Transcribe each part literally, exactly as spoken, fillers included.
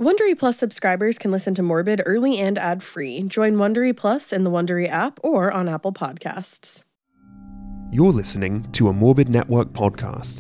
Wondery Plus subscribers can listen to Morbid early and ad-free. Join Wondery Plus in the Wondery app or on Apple Podcasts. You're listening to a Morbid Network podcast.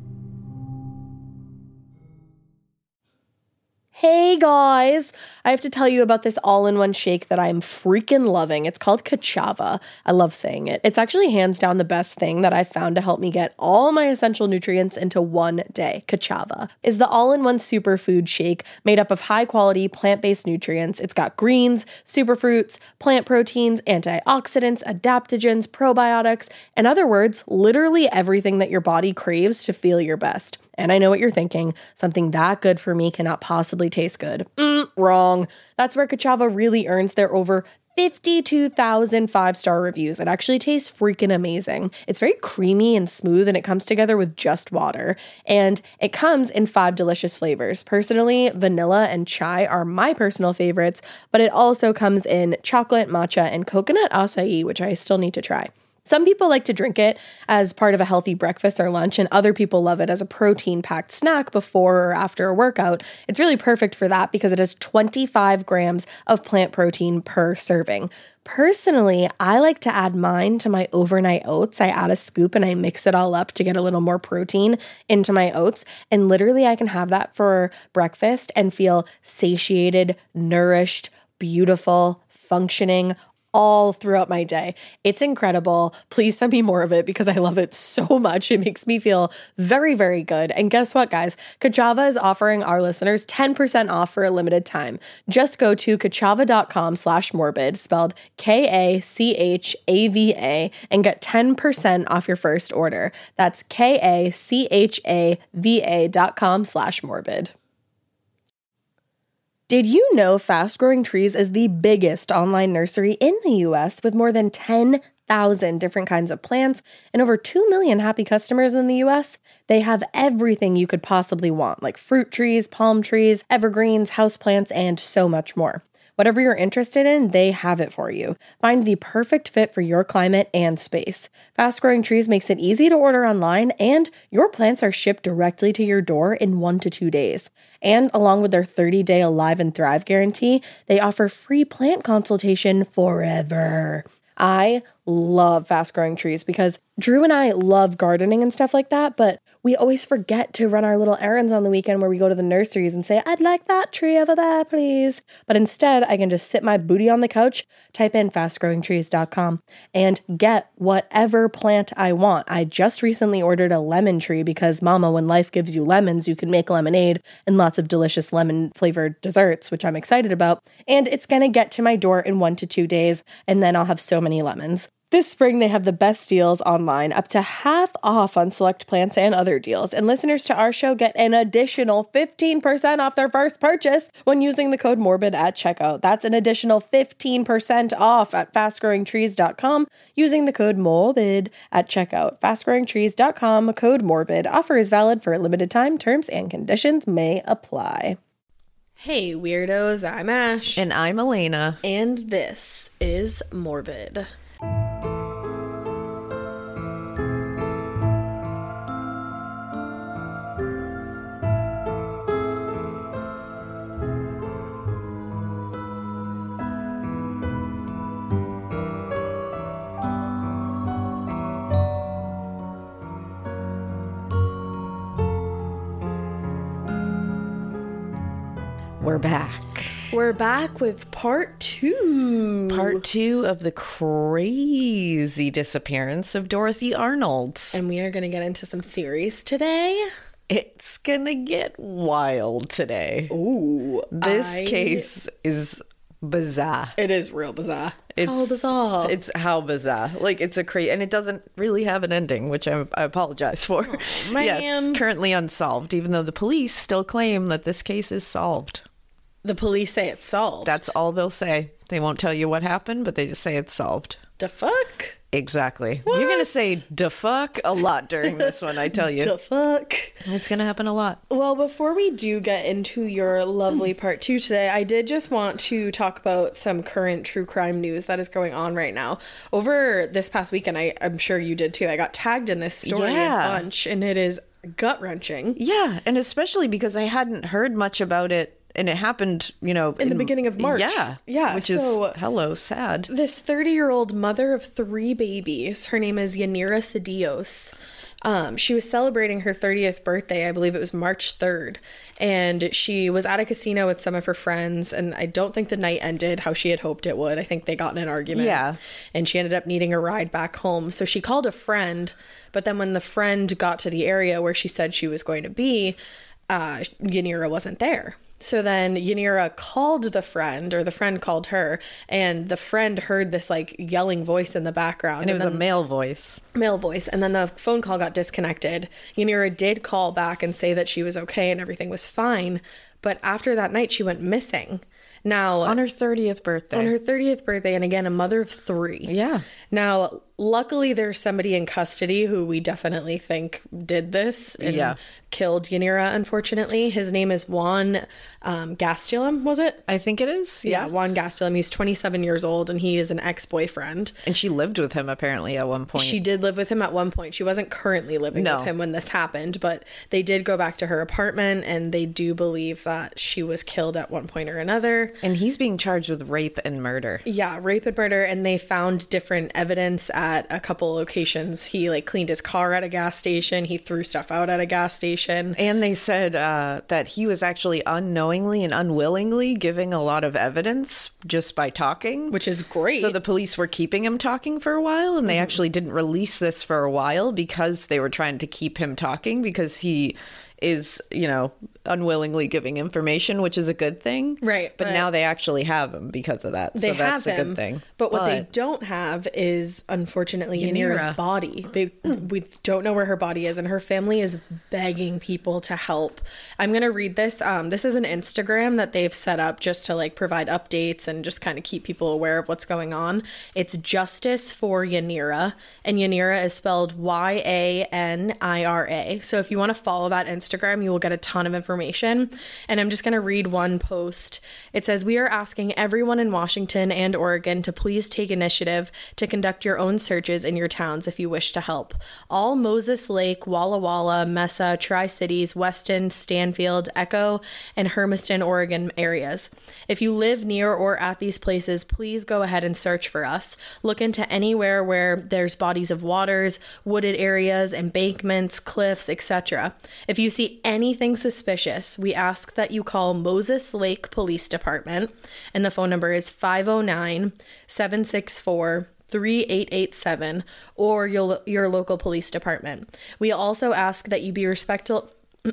Hey guys! I have to tell you about this all-in-one shake that I'm freaking loving. It's called Ka'Chava. I love saying it. It's actually hands down the best thing that I've found to help me get all my essential nutrients into one day. Ka'Chava is the all-in-one superfood shake made up of high-quality plant-based nutrients. It's got greens, superfruits, plant proteins, antioxidants, adaptogens, probiotics, in other words, literally everything that your body craves to feel your best. And I know what you're thinking. Something that good for me cannot possibly taste good. Mm, wrong. That's where Ka'Chava really earns their over fifty-two thousand five-star reviews. It actually tastes freaking amazing. It's very creamy and smooth, and it comes together with just water. And it comes in five delicious flavors. Personally, vanilla and chai are my personal favorites, but it also comes in chocolate, matcha, and coconut acai, which I still need to try. Some people like to drink it as part of a healthy breakfast or lunch, and other people love it as a protein-packed snack before or after a workout. It's really perfect for that because it has twenty-five grams of plant protein per serving. Personally, I like to add mine to my overnight oats. I add a scoop and I mix it all up to get a little more protein into my oats. And literally I can have that for breakfast and feel satiated, nourished, beautiful, functioning, all throughout my day. It's incredible. Please send me more of it because I love it so much. It makes me feel very, very good. And guess what, guys? Ka'Chava is offering our listeners ten percent off for a limited time. Just go to kachava.com slash morbid, spelled K A C H A V A, and get ten percent off your first order. That's K A C H A V A dot com slash morbid. Did you know Fast Growing Trees is the biggest online nursery in the U S with more than ten thousand different kinds of plants and over two million happy customers in the U S? They have everything you could possibly want, like fruit trees, palm trees, evergreens, houseplants, and so much more. Whatever you're interested in, they have it for you. Find the perfect fit for your climate and space. Fast Growing Trees makes it easy to order online, and your plants are shipped directly to your door in one to two days. And along with their thirty-day Alive and Thrive guarantee, they offer free plant consultation forever. I love Fast Growing Trees because Drew and I love gardening and stuff like that, but we always forget to run our little errands on the weekend where we go to the nurseries and say, I'd like that tree over there, please. But instead, I can just sit my booty on the couch, type in fast growing trees dot com, and get whatever plant I want. I just recently ordered a lemon tree because, mama, when life gives you lemons, you can make lemonade and lots of delicious lemon-flavored desserts, which I'm excited about. And it's going to get to my door in one to two days, and then I'll have so many lemons. This spring, they have the best deals online, up to half off on select plants and other deals. And listeners to our show get an additional fifteen percent off their first purchase when using the code MORBID at checkout. That's an additional fifteen percent off at fast growing trees dot com using the code MORBID at checkout. fast growing trees dot com, code MORBID. Offer is valid for a limited time. Terms and conditions may apply. Hey, weirdos. I'm Ash. And I'm Elena. And this is Morbid. We're back. We're back with part two. Part two of the crazy disappearance of Dorothy Arnold. And we are going to get into some theories today. It's going to get wild today. Ooh. This I... case is bizarre. It is real bizarre. It's, how bizarre. It's how bizarre. Like, it's a crazy, and it doesn't really have an ending, which I, I apologize for. Oh, man. Yeah, it's currently unsolved, even though the police still claim that this case is solved. The police say it's solved. That's all they'll say. They won't tell you what happened, but they just say it's solved. Da fuck? Exactly. What? You're going to say da fuck a lot during this one, I tell you. Da fuck. It's going to happen a lot. Well, before we do get into your lovely part two today, I did just want to talk about some current true crime news that is going on right now. Over this past weekend, I, I'm sure you did too, I got tagged in this story Yeah. a bunch, and it is gut-wrenching. Yeah, and especially because I hadn't heard much about it and it happened, you know, in, in the beginning of March. Yeah. Yeah. Which so is, hello, sad. This thirty-year-old mother of three babies, her name is Yanira Cedillos. Um, she was celebrating her thirtieth birthday. I believe it was March third. And she was at a casino with some of her friends. And I don't think the night ended how she had hoped it would. I think they got in an argument. Yeah. And she ended up needing a ride back home. So she called a friend. But then when the friend got to the area where she said she was going to be, uh, Yanira wasn't there. So then Yanira called the friend, or the friend called her, and the friend heard this like yelling voice in the background. And it was then, a male voice. Male voice. And then the phone call got disconnected. Yanira did call back and say that she was okay and everything was fine. But after that night, she went missing. Now, On her thirtieth birthday. on her thirtieth birthday, and again, a mother of three. Yeah. Now, luckily, there's somebody in custody who we definitely think did this and Yeah. killed Yanira, unfortunately. His name is Juan um, Gastelum, was it? I think it is. Yeah, Yeah. Juan Gastelum. He's twenty-seven years old, and he is an ex-boyfriend. And she lived with him apparently at one point. She did live with him at one point. She wasn't currently living No. with him when this happened, but they did go back to her apartment, and they do believe that she was killed at one point or another. And he's being charged with rape and murder. Yeah, rape and murder, and they found different evidence at a couple locations. He like cleaned his car at a gas station. He threw stuff out at a gas station. And they said uh, that he was actually unknowingly and unwillingly giving a lot of evidence just by talking. Which is great. So the police were keeping him talking for a while, and they Mm-hmm. actually didn't release this for a while because they were trying to keep him talking because he is, you know, unwillingly giving information, which is a good thing. Right, But but- now they actually have him because of that. They so that's have a him, good thing. but what they don't have is, unfortunately, Yanira. Yanira's body. They we don't know where her body is, and her family is begging people to help. I'm gonna read this. Um, this is an Instagram that they've set up just to like provide updates and just kind of keep people aware of what's going on. It's Justice for Yanira, and Yanira is spelled Y A N I R A. So if you want to follow that Instagram, you will get a ton of information. And I'm just gonna read one post. It says, "We are asking everyone in Washington and Oregon to please take initiative to conduct your own searches in your towns if you wish to help. All Moses Lake, Walla Walla, Mesa, Tri-Cities, Weston, Stanfield, Echo, and Hermiston, Oregon areas. If you live near or at these places, please go ahead and search for us. Look into anywhere where there's bodies of waters, wooded areas, embankments, cliffs, et cetera. If you see anything suspicious, we ask that you call Moses Lake Police Department, and the phone number is five oh nine, seven six four, three eight eight seven, or your, your local police department. We also ask that you be respectful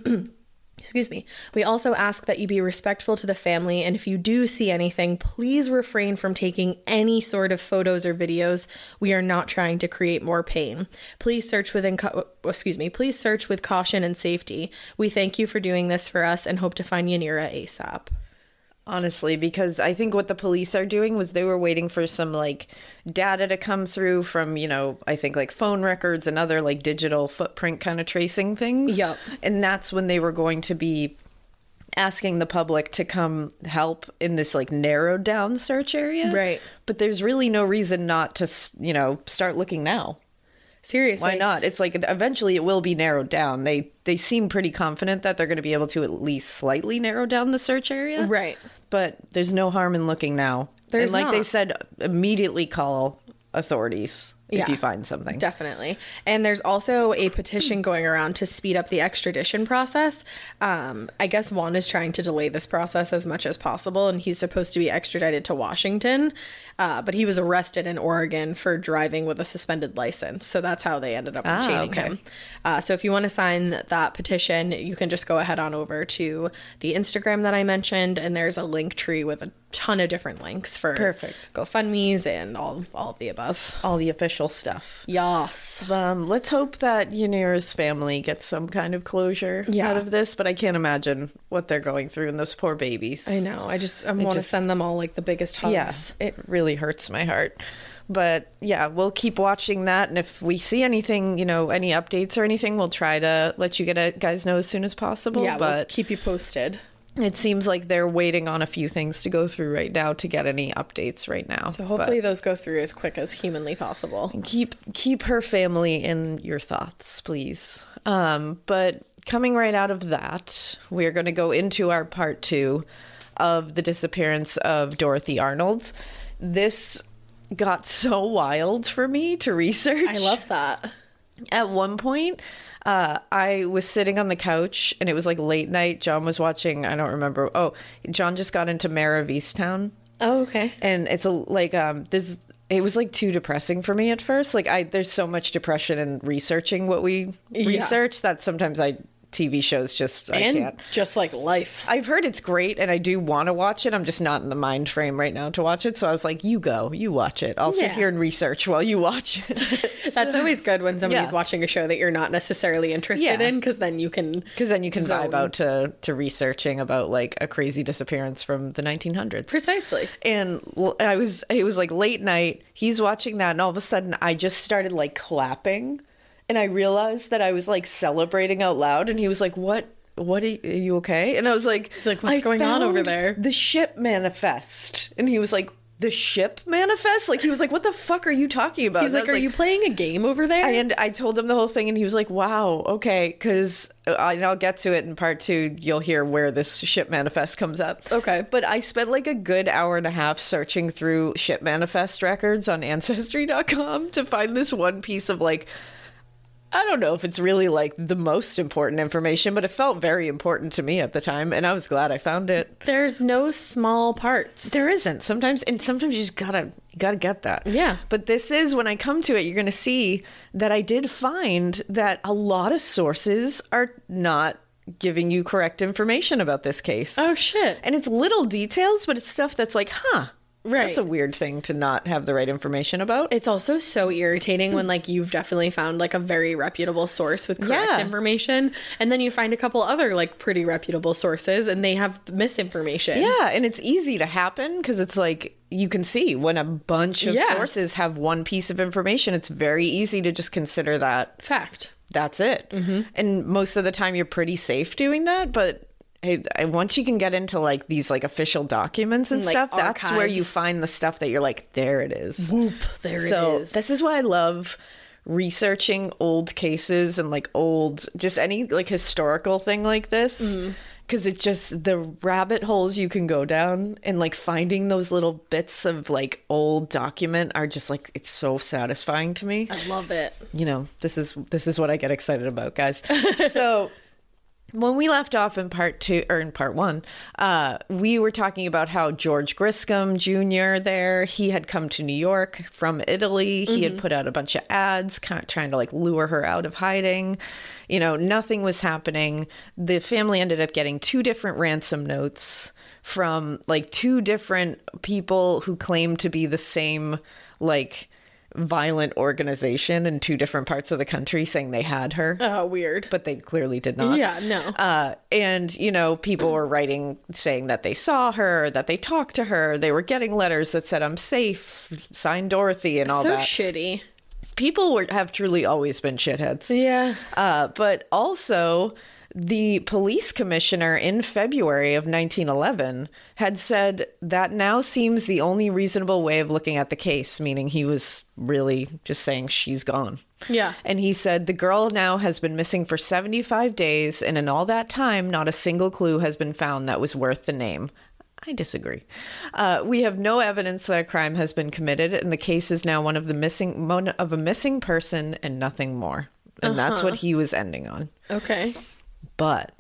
Excuse me. We also ask that you be respectful to the family, and if you do see anything, please refrain from taking any sort of photos or videos. We are not trying to create more pain. Please search within co- excuse me. Please search with caution and safety. We thank you for doing this for us and hope to find Yanira ASAP." Honestly, because I think what the police are doing was they were waiting for some like data to come through from, you know, I think like phone records and other like digital footprint kind of tracing things. Yep. And that's when they were going to be asking the public to come help in this like narrowed down search area. Right. But there's really no reason not to, s- you know, start looking now. Seriously. Why not? It's like eventually it will be narrowed down. They they seem pretty confident that they're going to be able to at least slightly narrow down the search area. Right. But there's no harm in looking now. There's and like not. they said, immediately call authorities if Yeah. you find something. Definitely. And there's also a petition going around to speed up the extradition process. Um, I guess Juan is trying to delay this process as much as possible, and he's supposed to be extradited to Washington, uh, but he was arrested in Oregon for driving with a suspended license. So that's how they ended up Ah, retaining okay. him. Uh, so if you want to sign that petition, you can just go ahead on over to the Instagram that I mentioned, and there's a link tree with a ton of different links for Perfect. GoFundMe's and all, all of the above. All the official stuff. Yas. Um, let's hope that Yanira's family gets some kind of closure Yeah. out of this, but I can't imagine what they're going through and those poor babies. I know. I just I want to just- send them all like the biggest hugs. Yes, it really hurts my heart. But yeah, we'll keep watching that. And if we see anything, you know, any updates or anything, we'll try to let you get a, guys know as soon as possible. Yeah, we'll but keep you posted. it seems like they're waiting on a few things to go through right now to get any updates right now. So hopefully those go through as quick as humanly possible. But keep keep her family in your thoughts, please. Um, but coming right out of that, we're going to go into our part two of the disappearance of Dorothy Arnold. This got so wild for me to research. I love that. At one point, uh, I was sitting on the couch and it was like late night. John was watching, I don't remember. Oh, John just got into Mare of Easttown. Oh, okay. And it's a, like, um, this, it was like too depressing for me at first. Like I, there's so much depression in researching what we Yeah. research that sometimes I, T V shows just, I And can't. just like life. I've heard it's great and I do want to watch it. I'm just not in the mind frame right now to watch it. So I was like, you go, you watch it. I'll sit Yeah. here and research while you watch it. That's always good when somebody's Yeah. watching a show that you're not necessarily interested Yeah. in, because then you can. Because then you can Zone. vibe out to, to researching about like a crazy disappearance from the nineteen hundreds. Precisely. And l- I was, it was like late night. He's watching that, and all of a sudden, I just started like clapping, and I realized that I was like celebrating out loud. And he was like, "What? What? Are you, are you okay?" And I was like, He's like, "What's "I going on over found there?" The ship manifest." And he was like, "The ship manifest?" Like he was like, "What the fuck are you talking about?" He's And I like, was "Are you playing a game over there?" And I told him the whole thing, and he was like, "Wow, okay." Because I'll get to it in part two. You'll hear where this ship manifest comes up. Okay. But I spent like a good hour and a half searching through ship manifest records on Ancestry dot com to find this one piece of like, I don't know if it's really like the most important information, but it felt very important to me at the time, and I was glad I found it. There's no small parts. There isn't sometimes, and sometimes you just gotta you gotta get that. Yeah. But this is, when I come to it, you're gonna see that I did find that a lot of sources are not giving you correct information about this case. Oh, shit. And it's little details, but it's stuff that's like, huh. Right. That's a weird thing to not have the right information about. It's also so irritating when like you've definitely found like a very reputable source with correct Yeah. information, and then you find a couple other like pretty reputable sources and they have misinformation. Yeah, and it's easy to happen because it's like you can see when a bunch of Yeah. sources have one piece of information, it's very easy to just consider that Fact. that's it. Mm-hmm. And most of the time you're pretty safe doing that, but hey, I- once you can get into like these like official documents and Like, stuff, that's where you archives. find the stuff that you're like, there it is. Whoop, there So it is. this is why I love researching old cases and like old, just any like historical thing like this. Mm-hmm. Because it just, the rabbit holes you can go down and like finding those little bits of like old document are just like, it's so satisfying to me. I love it. You know, this is, this is what I get excited about, guys. So when we left off in part two, or in part one, uh, we were talking about how George Griscom Junior there, he had come to New York from Italy. He had put out a bunch of ads kind of trying to like lure her out of hiding. You know, nothing was happening. The family ended up getting two different ransom notes from like two different people who claimed to be the same, like, violent organization in two different parts of the country, saying they had her. Oh, weird. But they clearly did not. Yeah, no. Uh, and, you know, people were writing saying that they saw her, that they talked to her. They were getting letters that said, "I'm safe, sign Dorothy," and all so that. shitty. People were, have truly always been shitheads. Yeah. Uh, but also, the police commissioner in February of nineteen eleven had said that now seems the only reasonable way of looking at the case, meaning he was really just saying she's gone. Yeah. And he said the girl now has been missing for seventy-five days, and in all that time, not a single clue has been found that was worth the name. I disagree. Uh, we have no evidence that a crime has been committed, and the case is now one of the missing one of a missing person and nothing more. And that's what he was ending on. Okay. But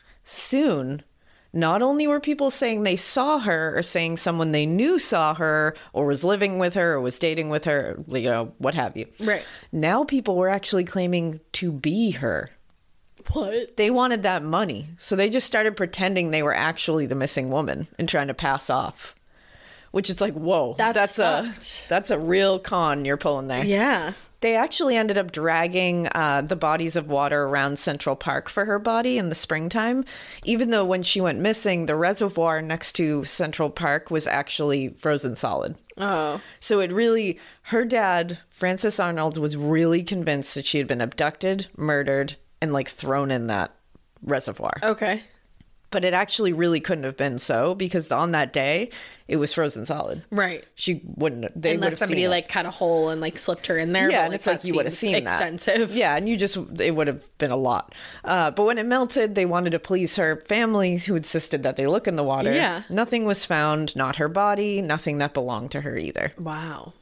soon, not only were people saying they saw her or saying someone they knew saw her or was living with her or was dating with her, you know, what have you. Right. Now people were actually claiming to be her. What? They wanted that money. So they just started pretending they were actually the missing woman and trying to pass off. Which is like, whoa, That's that's, a fucked. that's a real con you're pulling there. Yeah. They actually ended up dragging uh, the bodies of water around Central Park for her body in the springtime, even though when she went missing, the reservoir next to Central Park was actually frozen solid. Oh. So it really, her dad, Francis Arnold, was really convinced that she had been abducted, murdered, and like thrown in that reservoir. Okay. But it actually really couldn't have been so, because on that day, it was frozen solid. Right. She wouldn't. They Unless somebody like cut a hole and like slipped her in there. Yeah, but, and like, it's like that you would have seems seen extensive. that. Yeah, and you just, it would have been a lot. Uh, but when it melted, they wanted to please her family, who insisted that they look in the water. Yeah. Nothing was found, not her body, nothing that belonged to her either. Wow.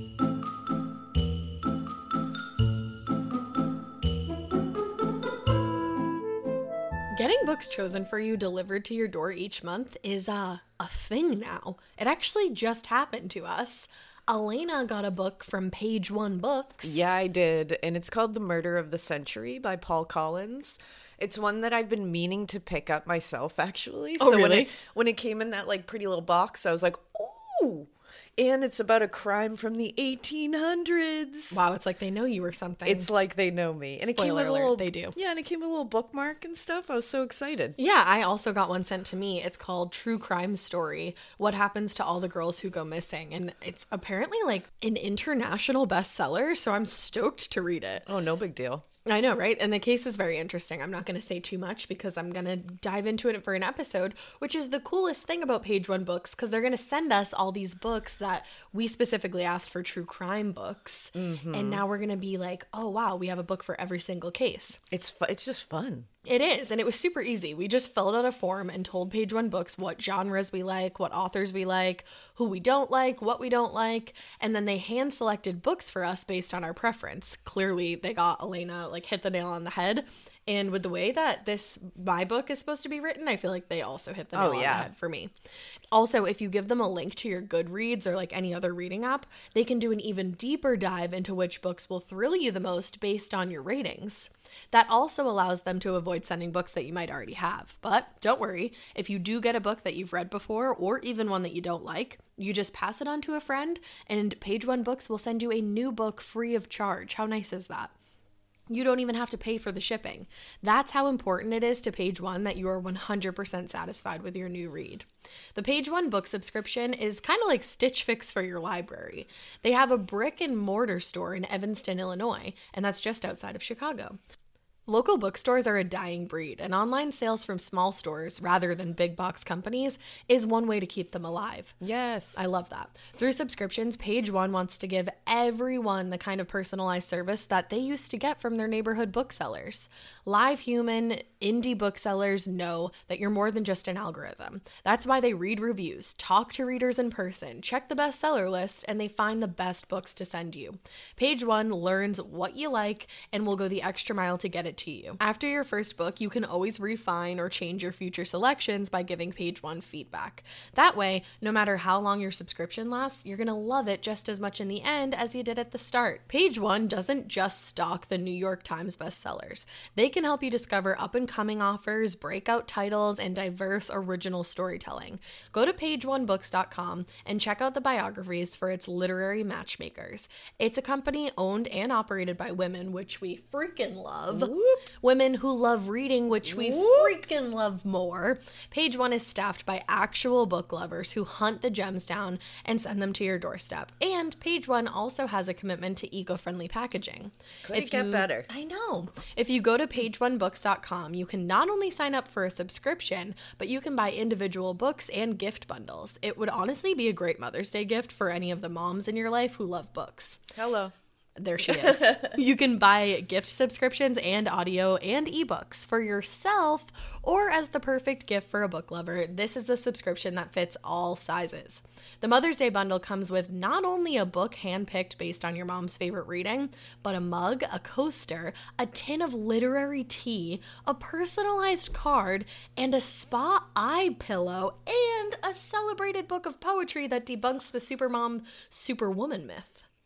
Getting books chosen for you delivered to your door each month is uh, a thing now. It actually just happened to us. Elena got a book from Page One Books. Yeah, I did. And it's called The Murder of the Century by Paul Collins. It's one that I've been meaning to pick up myself, actually. Oh, so really? When it, when it came in that like pretty little box, I was like, ooh. And it's about a crime from the eighteen hundreds. Wow, it's like they know you or something. It's like they know me. And it came Spoiler with a alert, little, they do. Yeah, and it came with a little bookmark and stuff. I was so excited. Yeah, I also got one sent to me. It's called True Crime Story, What Happens to All the Girls Who Go Missing. And it's apparently like an international bestseller, so I'm stoked to read it. Oh, no big deal. I know, right? And the case is very interesting. I'm not going to say too much because I'm going to dive into it for an episode, which is the coolest thing about Page One Books, because they're going to send us all these books that we specifically asked for true crime books. Mm-hmm. And now we're going to be like, oh, wow, we have a book for every single case. It's fu- It's just fun. It is, and it was super easy. We just filled out a form and told Page One Books what genres we like, what authors we like, who we don't like, what we don't like, and then they hand selected books for us based on our preference. Clearly, they got Elena like hit the nail on the head. And with the way that this my book is supposed to be written, I feel like they also hit the nail Oh, on yeah. the head for me. Also, if you give them a link to your Goodreads or like any other reading app, they can do an even deeper dive into which books will thrill you the most based on your ratings. That also allows them to avoid sending books that you might already have. But don't worry, if you do get a book that you've read before or even one that you don't like, you just pass it on to a friend and Page One Books will send you a new book free of charge. How nice is that? You don't even have to pay for the shipping. That's how important it is to Page One that you are one hundred percent satisfied with your new read. The Page One book subscription is kind of like Stitch Fix for your library. They have a brick and mortar store in Evanston, Illinois, and that's just outside of Chicago. Local bookstores are a dying breed, and online sales from small stores rather than big box companies is one way to keep them alive. Yes. I love that. Through subscriptions, Page One wants to give everyone the kind of personalized service that they used to get from their neighborhood booksellers. Live human, indie booksellers know that you're more than just an algorithm. That's why they read reviews, talk to readers in person, check the bestseller list, and they find the best books to send you. Page One learns what you like and will go the extra mile to get it to you. After your first book, you can always refine or change your future selections by giving Page One feedback. That way, no matter how long your subscription lasts, you're going to love it just as much in the end as you did at the start. Page One doesn't just stock the New York Times bestsellers. They can help you discover up-and-coming authors, breakout titles, and diverse original storytelling. Go to page one books dot com and check out the biographies for its literary matchmakers. It's a company owned and operated by women, which we freaking love. Whoop. Women who love reading, which we Whoop. freaking love more. Page One is staffed by actual book lovers who hunt the gems down and send them to your doorstep. And Page One also has a commitment to eco-friendly packaging. Couldn't get you, better. I know. If you go to page one books dot com, you can not only sign up for a subscription, but you can buy individual books and gift bundles. It would honestly be a great Mother's Day gift for any of the moms in your life who love books. Hello. There she is. You can buy gift subscriptions and audio and ebooks for yourself or as the perfect gift for a book lover. This is the subscription that fits all sizes. The Mother's Day bundle comes with not only a book handpicked based on your mom's favorite reading, but a mug, a coaster, a tin of literary tea, a personalized card, and a spa eye pillow, and a celebrated book of poetry that debunks the supermom superwoman myth.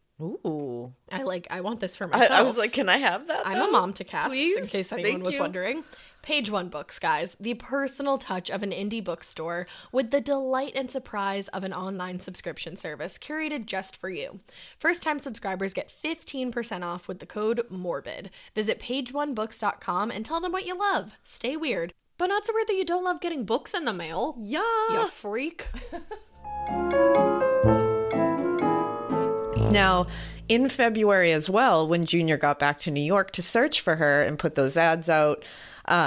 Ooh. I like, I want this for myself. I, I was like, can I have that? I'm though? a mom to cats, Please? in case anyone Thank was you. wondering. Page One Books, guys, the personal touch of an indie bookstore with the delight and surprise of an online subscription service curated just for you. First-time subscribers get fifteen percent off with the code MORBID. Visit page one books dot com and tell them what you love. Stay weird, but not so weird that you don't love getting books in the mail. Yeah. You freak. Now, in February as well, when Junior got back to New York to search for her and put those ads out, uh,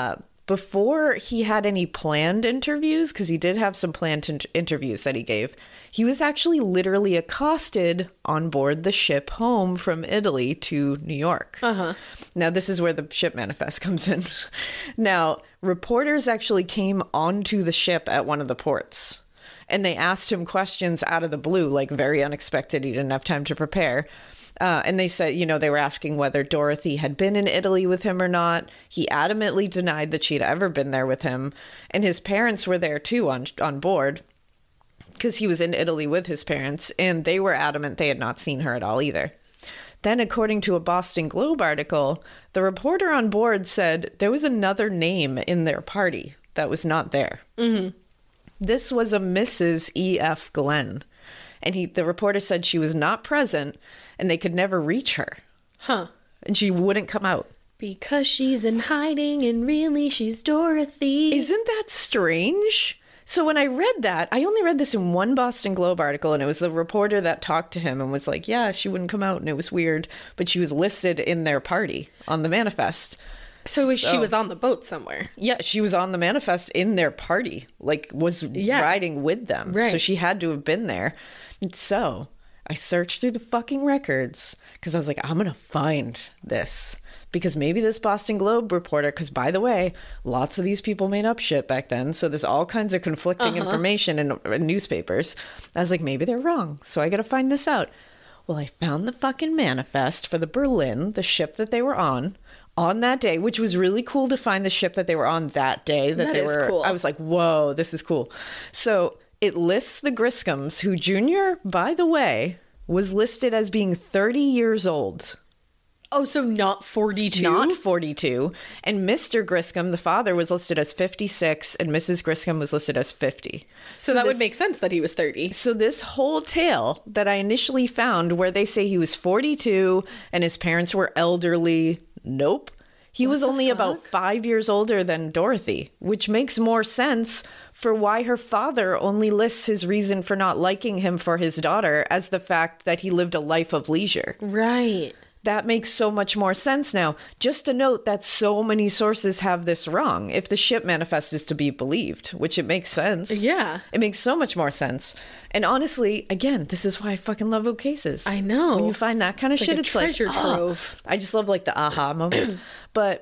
before he had any planned interviews, because he did have some planned in- interviews that he gave, he was actually literally accosted on board the ship home from Italy to New York. Uh-huh. Now, this is where the ship manifest comes in. Now, reporters actually came onto the ship at one of the ports, and they asked him questions out of the blue, like very unexpected. He didn't have time to prepare. Uh, and they said, you know, they were asking whether Dorothy had been in Italy with him or not. He adamantly denied that she'd ever been there with him. And his parents were there too on on board, because he was in Italy with his parents, and they were adamant they had not seen her at all either. Then, according to a Boston Globe article, the reporter on board said there was another name in their party that was not there. Mm-hmm. This was a Missus E F Glenn. And he, the reporter said she was not present and they could never reach her. Huh. And she wouldn't come out. Because she's in hiding and really she's Dorothy. Isn't that strange? So when I read that, I only read this in one Boston Globe article, and it was the reporter that talked to him and was like, yeah, she wouldn't come out and it was weird, but she was listed in their party on the manifest. So, she So- was on the boat somewhere. Yeah, she was on the manifest in their party, like was Yeah. riding with them. Right. So she had to have been there. And so I searched through the fucking records because I was like, I'm going to find this. Because maybe this Boston Globe reporter, because by the way, lots of these people made up shit back then. So there's all kinds of conflicting Uh-huh. information in, in newspapers. I was like, maybe they're wrong. So I got to find this out. Well, I found the fucking manifest for the Berlin, the ship that they were on. On that day, which was really cool to find the ship that they were on that day. That, That they is were. cool. I was like, whoa, this is cool. So it lists the Griscoms, who Junior, by the way, was listed as being thirty years old. Oh, so not forty-two? Not forty-two. And Mister Griscom, the father, was listed as fifty-six, and Missus Griscom was listed as fifty. So, that this- would make sense that he was thirty. So this whole tale that I initially found where they say he was forty-two and his parents were elderly, nope. He was only about five years older than Dorothy, which makes more sense for why her father only lists his reason for not liking him for his daughter as the fact that he lived a life of leisure. Right. That makes so much more sense now. Just a note that so many sources have this wrong, if the ship manifest is to be believed, which it makes sense. Yeah. It makes so much more sense. And honestly, again, this is why I fucking love book cases. I know. When you find that kind of It's shit, like a it's treasure like, oh. trove. I just love like the aha moment. But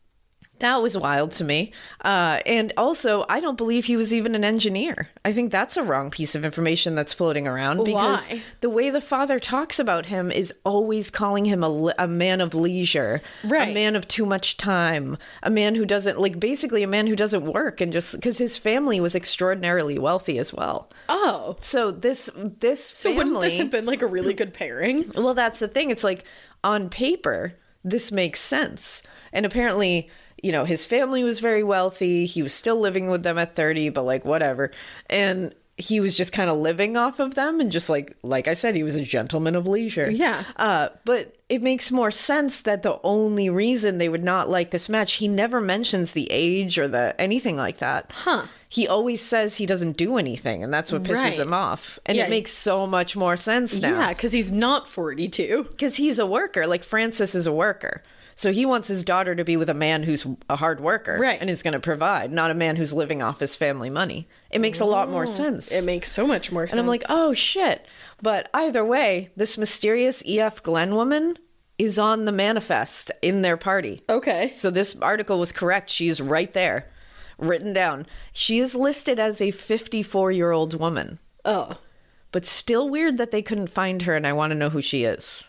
that was wild to me. Uh, and also, I don't believe he was even an engineer. I think that's a wrong piece of information that's floating around because Why? the way the father talks about him is always calling him a, li- a man of leisure, Right. a man of too much time, a man who doesn't, like, basically a man who doesn't work, and just because his family was extraordinarily wealthy as well. Oh. So this, this So family, wouldn't this have been like a really good pairing? well, that's the thing. It's like on paper, this makes sense. And apparently, you know, his family was very wealthy. He was still living with them at thirty, but like whatever. And he was just kind of living off of them. And just like, like I said, he was a gentleman of leisure. Yeah. Uh, but it makes more sense that the only reason they would not like this match, he never mentions the age or the anything like that. Huh. He always says he doesn't do anything, and that's what pisses Right. him off. And Yeah. it makes so much more sense now. Yeah, because he's not forty-two. Because he's a worker. Like Francis is a worker. So he wants his daughter to be with a man who's a hard worker. Right. And is going to provide, not a man who's living off his family money. It makes a lot more sense. It makes so much more sense. and I'm like, oh shit. But either way, this mysterious E F Glenn woman is on the manifest in their party. okay. So this article was correct. She's right there, written down. She is listed as a fifty-four-year-old woman. Oh. But still weird that they couldn't find her, and I want to know who she is.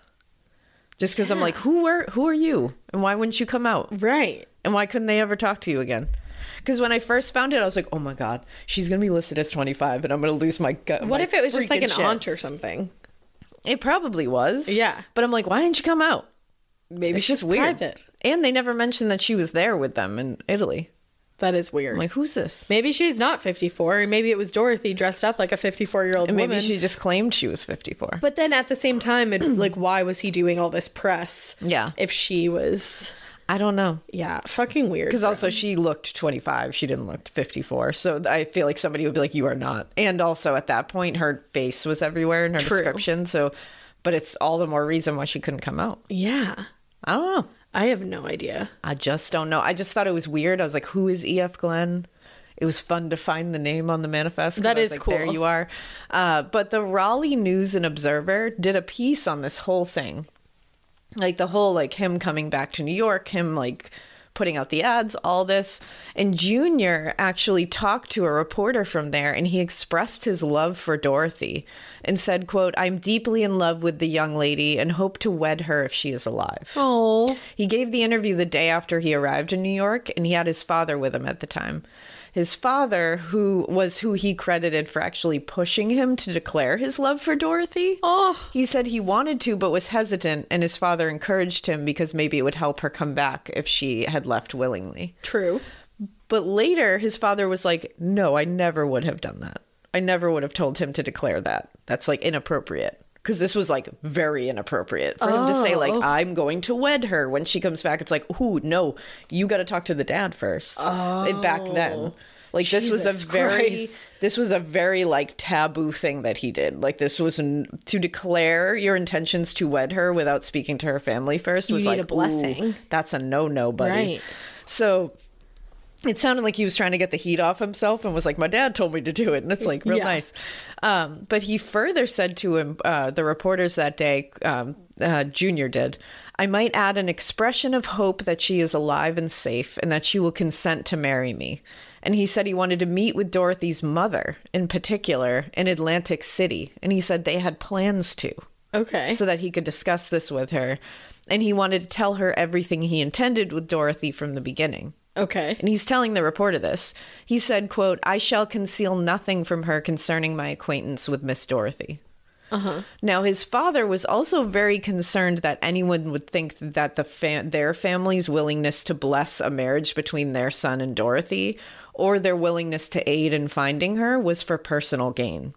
Just because I'm like, who are who are you, and why wouldn't you come out, Right. and why couldn't they ever talk to you again? Because when I first found it, I was like, oh my god, she's gonna be listed as twenty-five, and I'm gonna lose my gut. What my if it was just like freaking an shit. aunt or something? It probably was. Yeah. But I'm like, why didn't you come out? Maybe It's she's just weird. private. And they never mentioned that she was there with them in Italy. That is weird. I'm like, who's this? maybe she's not fifty-four, and maybe it was Dorothy dressed up like a fifty-four-year-old And woman. maybe she just claimed she was fifty-four. But then at the same time, it, like, why was he doing all this press? Yeah. If she was, I don't know. yeah, fucking weird. Because for also him. she looked twenty-five. She didn't look fifty-four. So I feel like somebody would be like, you are not. And also at that point, her face was everywhere in her True. description. So, but it's all the more reason why she couldn't come out. yeah. I don't know. I have no idea. I just don't know. I just thought it was weird. I was like, who is E F. Glenn? It was fun to find the name on the manifest. 'cause That I was is like, cool. There you are. Uh, but the Raleigh News and Observer did a piece on this whole thing. Like the whole, like him coming back to New York, him like putting out the ads, all this. And Junior actually talked to a reporter from there, and he expressed his love for Dorothy and said, quote, "I'm deeply in love with the young lady and hope to wed her if she is alive." Oh. He gave the interview the day after he arrived in New York, and he had his father with him at the time. His father, who was who he credited for actually pushing him to declare his love for Dorothy. Oh. He said he wanted to, but was hesitant, and his father encouraged him because maybe it would help her come back if she had left willingly. True. But later, his father was like, no, I never would have done that. I never would have told him to declare that. That's like inappropriate. Because this was like very inappropriate for him to say, like, I'm going to wed her when she comes back. It's like, ooh, no, you got to talk to the dad first. Oh. Back then. Like, this was a Jesus very, Christ. this was a very, like, taboo thing that he did. Like, this was an, to declare your intentions to wed her without speaking to her family first was You need like, a blessing. ooh, that's a no-no, buddy. Right. So it sounded like he was trying to get the heat off himself and was like, my dad told me to do it. And it's like real Yeah. nice. Um, but he further said to him, uh, the reporters that day, um, uh, Junior did, I might add an expression of hope that she is alive and safe and that she will consent to marry me. And he said he wanted to meet with Dorothy's mother in particular in Atlantic City. And he said they had plans to. Okay. So that he could discuss this with her. And he wanted to tell her everything he intended with Dorothy from the beginning. Okay. And he's telling the reporter this. He said, quote, I shall conceal nothing from her concerning my acquaintance with Miss Dorothy. Uh-huh. Now, his father was also very concerned that anyone would think that the fa- their family's willingness to bless a marriage between their son and Dorothy or their willingness to aid in finding her was for personal gain.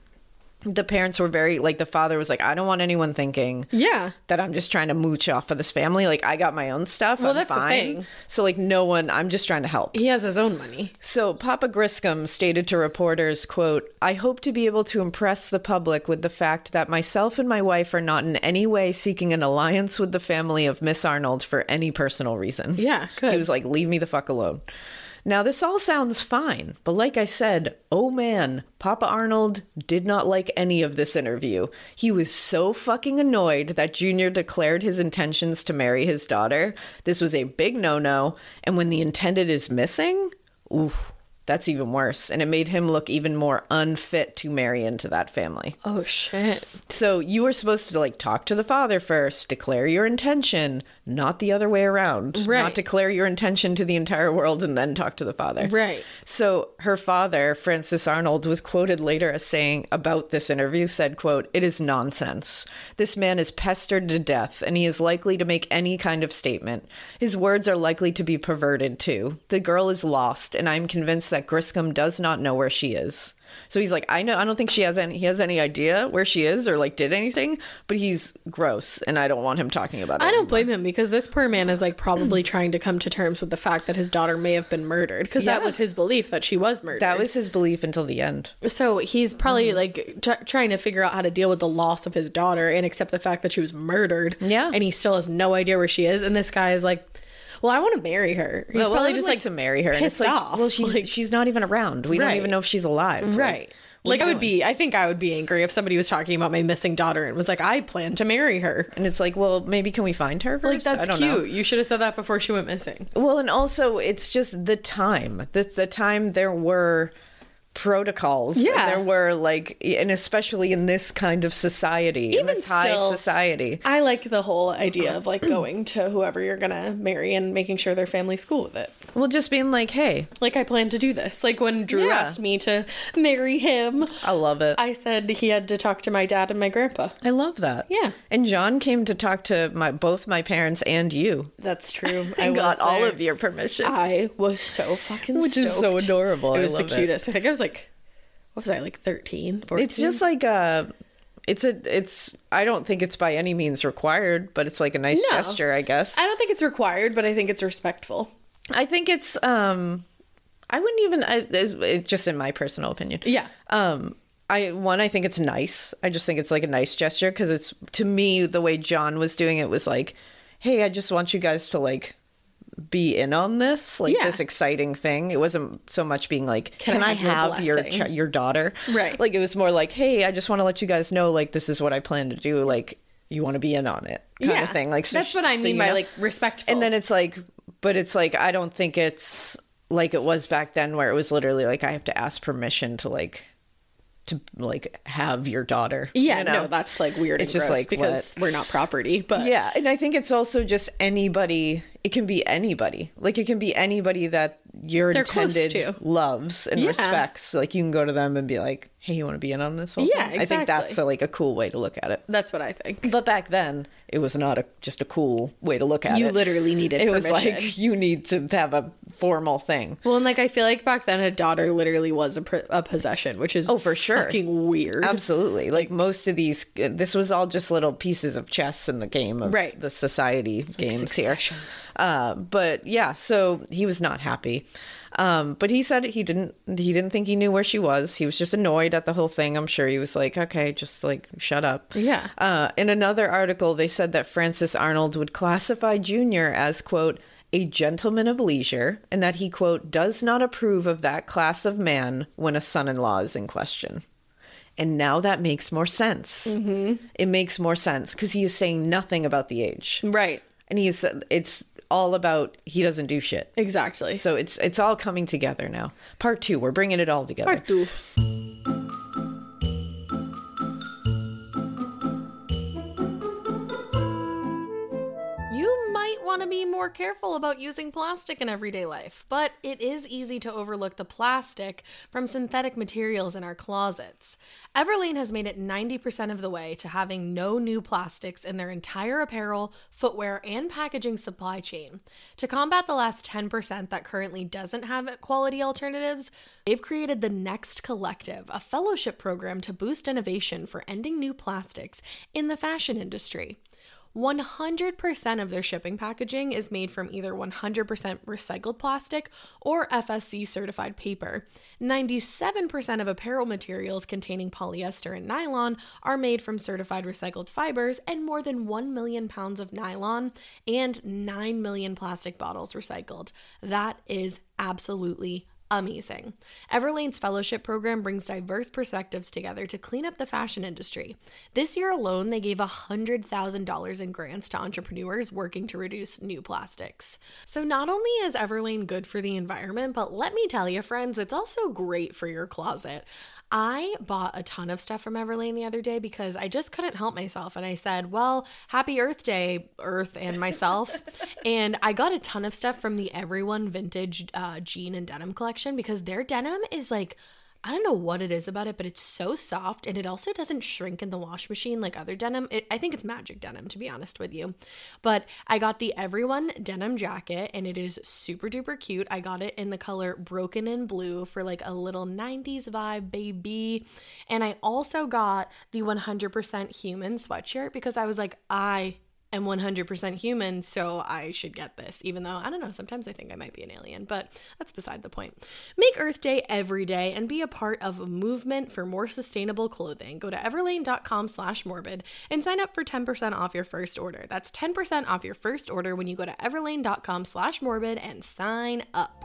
The parents were very, like, the father was like, I don't want anyone thinking Yeah. that I'm just trying to mooch off of this family. Like, I got my own stuff. Well, I'm that's the fine. thing. So, like, no one, I'm just trying to help. He has his own money. So Papa Griscom stated to reporters, quote, I hope to be able to impress the public with the fact that myself and my wife are not in any way seeking an alliance with the family of Miss Arnold for any personal reason. Yeah, good. He was like, leave me the fuck alone. Now, this all sounds fine, but like I said, oh man, Papa Arnold did not like any of this interview. He was so fucking annoyed that Junior declared his intentions to marry his daughter. This was a big no-no, and when the intended is missing, ooh, that's even worse. And it made him look even more unfit to marry into that family. Oh, shit. So you were supposed to, like, talk to the father first, declare your intention, not the other way around. Right. Not declare your intention to the entire world and then talk to the father. Right. So her father, Francis Arnold, was quoted later as saying about this interview, said, quote, it is nonsense. This man is pestered to death, and he is likely to make any kind of statement. His words are likely to be perverted, too. The girl is lost, and I am convinced that Griscom does not know where she is. So he's like, I know, I don't think she has any, he has any idea where she is or like did anything, but he's gross and I don't want him talking about it. I don't blame him because this poor man is like probably trying to come to terms with the fact that his daughter may have been murdered because that Yeah. was his belief that she was murdered. That was his belief until the end. So he's probably like t- trying to figure out how to deal with the loss of his daughter and accept the fact that she was murdered. Yeah. And he still has no idea where she is. And this guy is like, well, I want to marry her. He's Well, I probably would just like like to marry her. And pissed it's like, off. well, she's, Like- she's not even around. We Right. don't even know if she's alive. Like, Right. what Like are I you would doing? be, I think I would be angry if somebody was talking about my missing daughter and was like, I plan to marry her. And it's like, well, maybe can we find her first? Like, that's I don't cute. know. You should have said that before she went missing. Well, and also it's just the time. The, the time there were protocols. Yeah. There were like, and especially in this kind of society, in Even this high still- society. I like the whole idea of like going to whoever you're going to marry and making sure their family's cool with it. Well, just being like, hey, Like I plan to do this. Like when Drew Yeah. asked me to marry him, I love it. I said he had to talk to my dad and my grandpa. I love that. Yeah. And John came to talk to my both my parents and you. That's true. I And got was all there. of your permission. I was so fucking Which is so stoked. adorable. It I was the love it. cutest. I think I was like, what was I, like thirteen, fourteen? It's just like a it's a it's I don't think it's by any means required, but it's like a nice No. gesture, I guess. I don't think it's required, but I think it's respectful. I think it's um I wouldn't even I, it's, it's just in my personal opinion. Yeah. Um I one I think it's nice. I just think it's like a nice gesture because it's to me the way John was doing it was like, hey, I just want you guys to like be in on this, like Yeah. this exciting thing. It wasn't so much being like, Can can, I I have have your your blessing? ch- your daughter? Right. Like it was more like, hey, I just want to let you guys know, like this is what I plan to do. Like you want to be in on it, kind Yeah. of thing. Like so That's sh- what I so mean you by know? like respectful. And then it's like, but it's like I don't think it's like it was back then, where it was literally like I have to ask permission to like. to like have your daughter. yeah, you know? no, that's like weird. It's and just gross like, because we're not property, but Yeah, and I think it's also just anybody. It can be anybody. Like it can be anybody that your They're close intended to. loves and Yeah. respects. Like you can go to them and be like, "Hey, you want to be in on this whole Yeah, thing?" I think that's exactly. a, like a cool way to look at it. that's what I think. But back then, it was not a just a cool way to look at You it. literally needed It was permission. like you need to have a formal thing. Well, and like I feel like back then a daughter literally was a, pr- a possession, which is Oh, for sure. fucking weird. Absolutely. Like most of these, this was all just little pieces of chess in the game of Right. the society games Succession. here. Uh, but yeah, so he was not happy. Um, but he said he didn't, he didn't think he knew where she was. He was just annoyed at the whole thing. I'm sure he was like, okay, just like shut up. Yeah. Uh, in another article, they said that Francis Arnold would classify Junior as, quote, a gentleman of leisure, and that he, quote, does not approve of that class of man when a son-in-law is in question. And now that makes more sense. Mm-hmm. It makes more sense because he is saying nothing about the age. Right. And he's, it's all about, he doesn't do shit. Exactly. So it's it's all coming together now. Part two, we're bringing it all together. Part two. You might want to be more careful about using plastic in everyday life, but it is easy to overlook the plastic from synthetic materials in our closets. Everlane has made it ninety percent of the way to having no new plastics in their entire apparel, footwear, and packaging supply chain. To combat the last ten percent that currently doesn't have quality alternatives, they've created the Next Collective, a fellowship program to boost innovation for ending new plastics in the fashion industry. one hundred percent of their shipping packaging is made from either one hundred percent recycled plastic or F S C certified paper. ninety-seven percent of apparel materials containing polyester and nylon are made from certified recycled fibers, and more than one million pounds of nylon and nine million plastic bottles recycled. That is absolutely amazing. Everlane's fellowship program brings diverse perspectives together to clean up the fashion industry. This year alone, they gave one hundred thousand dollars in grants to entrepreneurs working to reduce new plastics. So not only is Everlane good for the environment, but let me tell you, friends, it's also great for your closet. I bought a ton of stuff from Everlane the other day because I just couldn't help myself. And I said, well, happy Earth Day, Earth and myself. And I got a ton of stuff from the Everyone Vintage uh, jean and denim collection because their denim is like, I don't know what it is about it, but it's so soft, and it also doesn't shrink in the wash machine like other denim. It, I think it's magic denim, to be honest with you. But I got the Everyone denim jacket, and it is super duper cute. I got it in the color Broken in Blue for like a little nineties vibe, baby. And I also got the one hundred percent human sweatshirt because I was like, I am one hundred percent human, so I should get this, even though, I don't know, sometimes I think I might be an alien, but that's beside the point. Make Earth Day every day and be a part of a movement for more sustainable clothing. Go to everlane.com slash morbid and sign up for ten percent off your first order. That's ten percent off your first order when you go to everlane.com slash morbid and sign up.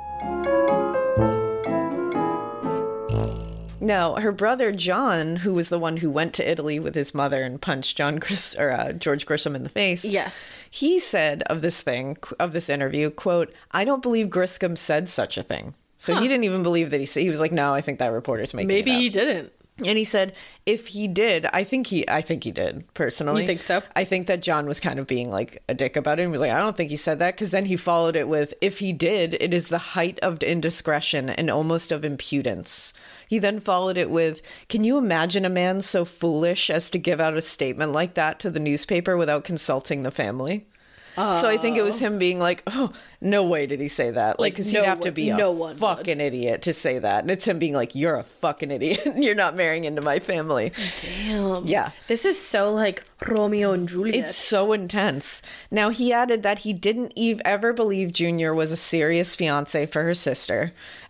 Now, her brother John, who was the one who went to Italy with his mother and punched John Gris- or uh, George Grisham in the face. Yes. He said of this thing, of this interview, quote, "I don't believe Griscom said such a thing." So Huh. he didn't even believe that he said. He was like, "No, I think that reporter's making Maybe it up." he didn't. And he said, if he did, I think he, I think he did personally. You think so? I think that John was kind of being like a dick about it. He was like, I don't think he said that. Cause then he followed it with, if he did, it is the height of indiscretion and almost of impudence. He then followed it with, can you imagine a man so foolish as to give out a statement like that to the newspaper without consulting the family? Oh. So I think it was him being like, oh, no way did he say that. Like, because no he'd have one- to be a no one fucking idiot to say that. And it's him being like, you're a fucking idiot. You're not marrying into my family. Damn. Yeah. This is so like Romeo and Juliet. It's so intense. Now, he added that he didn't ev- ever believe Junior was a serious fiance for her sister,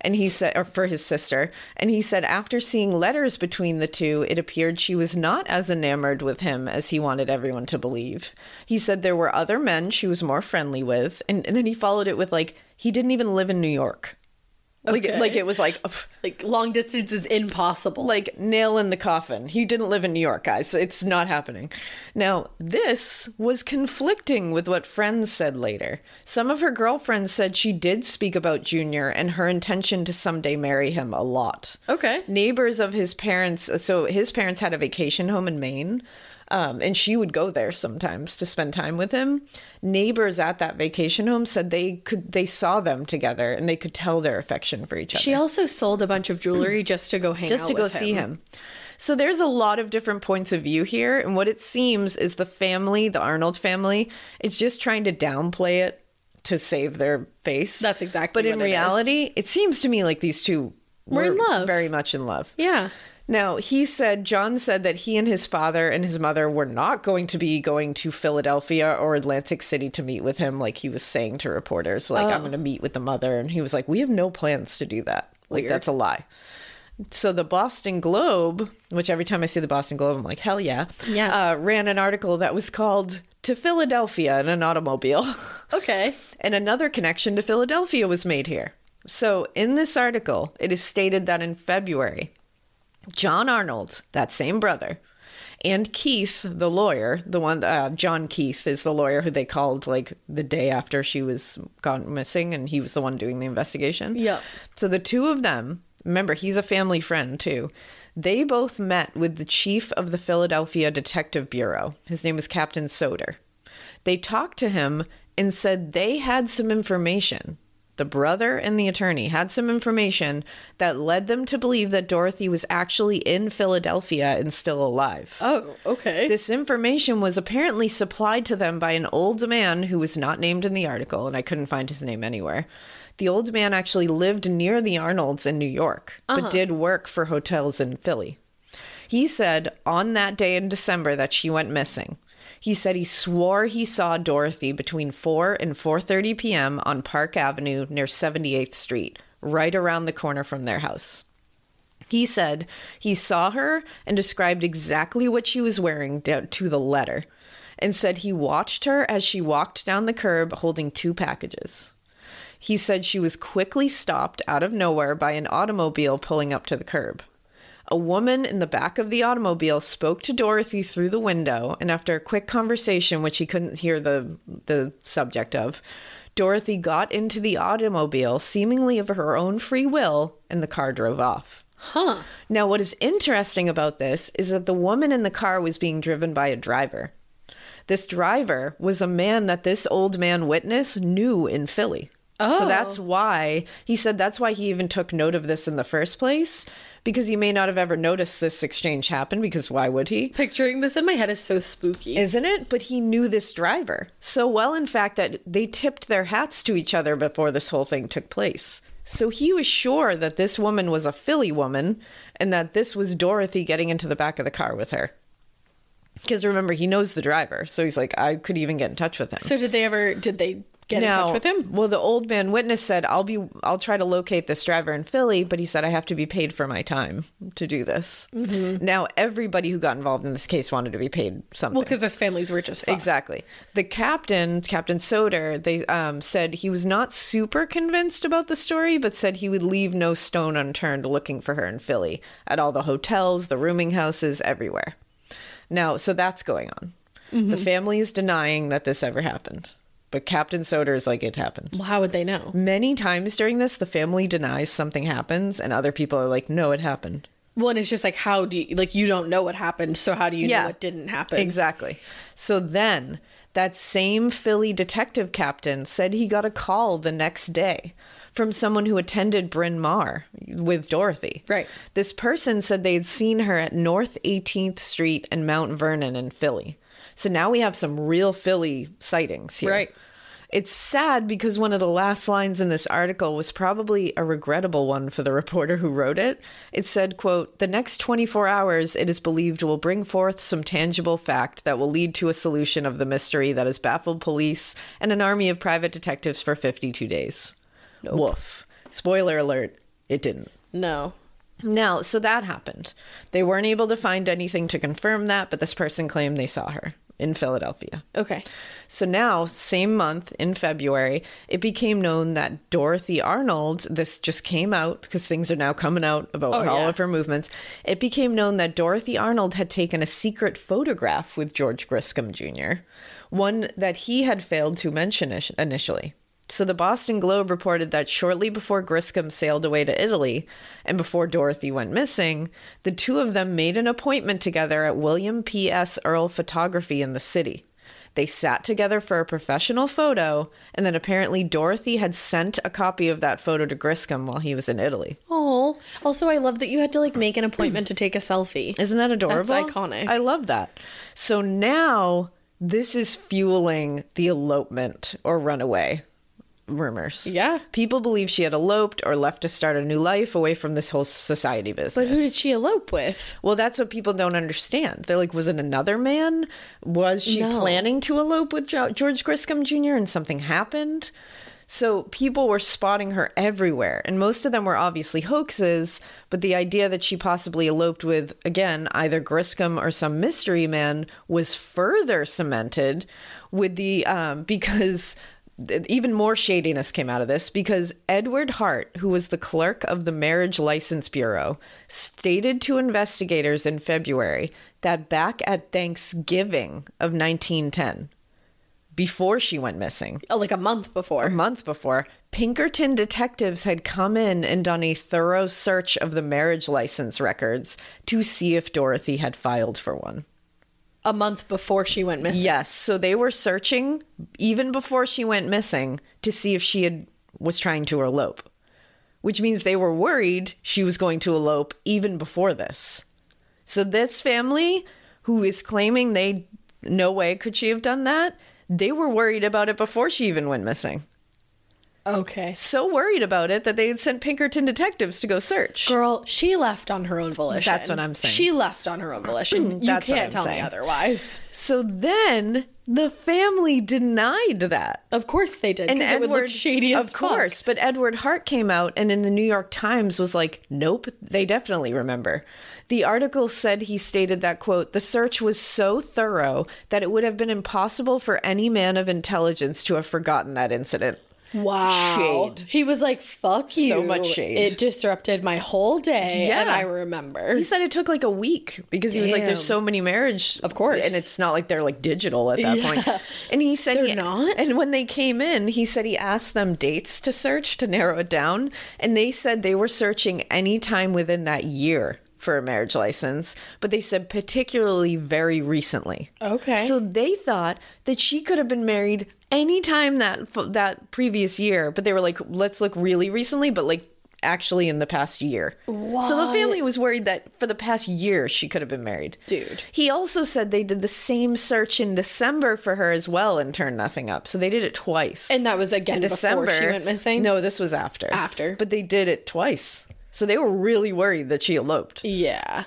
And he said, or for his sister, and he said after seeing letters between the two, it appeared she was not as enamored with him as he wanted everyone to believe. He said there were other men she was more friendly with. And, and then he followed it with, like, he didn't even live in New York. Like, Okay. like it was like, Like long distance is impossible. like nail in the coffin. He didn't live in New York, guys. It's not happening. Now, this was conflicting with what friends said later. Some of her girlfriends said she did speak about Junior and her intention to someday marry him a lot. Okay. Neighbors of his parents, so his parents had a vacation home in Maine. Um, and she would go there sometimes to spend time with him. Neighbors at that vacation home said they could they saw them together and they could tell their affection for each other. She also sold a bunch of jewelry just to go hang just out to go with see him. So there's a lot of different points of view here, and what it seems is the family, the Arnold family, is just trying to downplay it to save their face. That's exactly But in what it is. reality, it seems to me like these two Were in love. very much in love. Yeah. Now, he said, John said that he and his father and his mother were not going to be going to Philadelphia or Atlantic City to meet with him, like he was saying to reporters, like, I'm going to meet with the mother. And he was like, we have no plans to do that. Like, Weird. that's a lie. So the Boston Globe, which every time I see the Boston Globe, I'm like, hell yeah. Yeah. Uh, ran an article that was called To Philadelphia in an Automobile. Okay. And another connection to Philadelphia was made here. So in this article, it is stated that in February, John Arnold, that same brother, and Keith, the lawyer, the one, uh, John Keith is the lawyer who they called like the day after she was gone missing, and he was the one doing the investigation. Yep. So the two of them, remember, he's a family friend too. They both met with the chief of the Philadelphia Detective Bureau. His name was Captain Soder. They talked to him and said they had some information. The brother and the attorney had some information that led them to believe that Dorothy was actually in Philadelphia and still alive. Oh, okay. This information was apparently supplied to them by an old man who was not named in the article, and I couldn't find his name anywhere. The old man actually lived near the Arnolds in New York, but did work for hotels in Philly. He said on that day in December that she went missing, he said he swore he saw Dorothy between four and four thirty p.m. on Park Avenue near seventy-eighth Street, right around the corner from their house. He said he saw her and described exactly what she was wearing down to the letter, and said he watched her as she walked down the curb holding two packages. He said she was quickly stopped out of nowhere by an automobile pulling up to the curb. A woman in the back of the automobile spoke to Dorothy through the window, and after a quick conversation, which he couldn't hear the, the subject of, Dorothy got into the automobile, seemingly of her own free will, and the car drove off. Huh. Now, what is interesting about this is that the woman in the car was being driven by a driver. This driver was a man that this old man witness knew in Philly. Oh. So that's why, he said that's why he even took note of this in the first place, because he may not have ever noticed this exchange happen, because why would he? Picturing this in my head is so spooky. Isn't it? But he knew this driver so well, in fact, that they tipped their hats to each other before this whole thing took place. So he was sure that this woman was a Philly woman and that this was Dorothy getting into the back of the car with her. Because remember, he knows the driver. So he's like, I could even get in touch with him. So did they ever, did they get Now, in touch with him? Well, the old man witness said, I'll be, I'll try to locate this driver in Philly, but he said, I have to be paid for my time to do this. Mm-hmm. Now, everybody who got involved in this case wanted to be paid something. Well, because his families were just fucked. Exactly. The captain, Captain Soder, they um, said he was not super convinced about the story, but said he would leave no stone unturned looking for her in Philly at all the hotels, the rooming houses, everywhere. Now, so that's going on. Mm-hmm. The family is denying that this ever happened. But Captain Soder is like, it happened. Well, how would they know? Many times during this, the family denies something happens, and other people are like, no, it happened. Well, and it's just like, how do you, like, you don't know what happened, so how do you Yeah. know what didn't happen? Exactly. So then, that same Philly detective captain said he got a call the next day from someone who attended Bryn Mawr with Dorothy. Right. This person said they had seen her at North eighteenth Street and Mount Vernon in Philly. So now we have some real Philly sightings here. Right. It's sad because one of the last lines in this article was probably a regrettable one for the reporter who wrote it. It said, quote, the next twenty-four hours, it is believed, will bring forth some tangible fact that will lead to a solution of the mystery that has baffled police and an army of private detectives for fifty-two days. Nope. Woof. Spoiler alert. It didn't. No. Now, so that happened. They weren't able to find anything to confirm that, but this person claimed they saw her in Philadelphia. Okay. So now, same month in February, it became known that Dorothy Arnold, this just came out because things are now coming out about Oh, all yeah. of her movements. It became known that Dorothy Arnold had taken a secret photograph with George Griscom Junior, one that he had failed to mention ish- initially. So the Boston Globe reported that shortly before Griscom sailed away to Italy and before Dorothy went missing, the two of them made an appointment together at William P S. Earl Photography in the city. They sat together for a professional photo, and then apparently Dorothy had sent a copy of that photo to Griscom while he was in Italy. Oh, also, I love that you had to like make an appointment to take a selfie. Isn't that adorable? That's iconic. I love that. So now this is fueling the elopement or runaway rumors. Yeah. People believe she had eloped or left to start a new life away from this whole society business. But who did she elope with? Well, that's what people don't understand. They're like, was it another man? Was she No. planning to elope with Jo- George Griscom Junior and something happened? So people were spotting her everywhere, and most of them were obviously hoaxes, but the idea that she possibly eloped with, again, either Griscom or some mystery man was further cemented with the, um, because even more shadiness came out of this, because Edward Hart, who was the clerk of the Marriage License Bureau, stated to investigators in February that back at Thanksgiving of nineteen ten, before she went missing, Oh, like a month before. a month before, Pinkerton detectives had come in and done a thorough search of the marriage license records to see if Dorothy had filed for one. A month before she went missing. Yes, so they were searching even before she went missing to see if she had was trying to elope, which means they were worried she was going to elope even before this. So this family, who is claiming they no way could she have done that, they were worried about it before she even went missing. Okay. So worried about it that they had sent Pinkerton detectives to go search. Girl, she left on her own volition. That's what I'm saying. She left on her own volition. You That's what can't I'm tell saying. me otherwise. So then the family denied that. Of course they did. And And it would look shady as of fuck. course, but Edward Hart came out and in the New York Times was like, nope, they definitely remember. The article said he stated that, quote, the search was so thorough that it would have been impossible for any man of intelligence to have forgotten that incident. Wow. Shade. He was like, fuck you. So much shade. It disrupted my whole day. Yeah. And I remember. He said it took like a week because he was like, there's Damn. so many marriage. Of course. And it's not like they're like digital at that Yeah. point. And he said They're he, not? And when they came in, he said he asked them dates to search to narrow it down. And they said they were searching any time within that year for a marriage license, but they said particularly very recently. Okay. So they thought that she could have been married anytime that that previous year, but they were like, let's look really recently, but like actually in the past year. So the What? family was worried that for the past year she could have been married. Dude. He also said they did the same search in December for her as well and turned nothing up. So they did it twice. And that was again in before she went missing? No, this was after. After. But they did it twice. So they were really worried that she eloped. Yeah.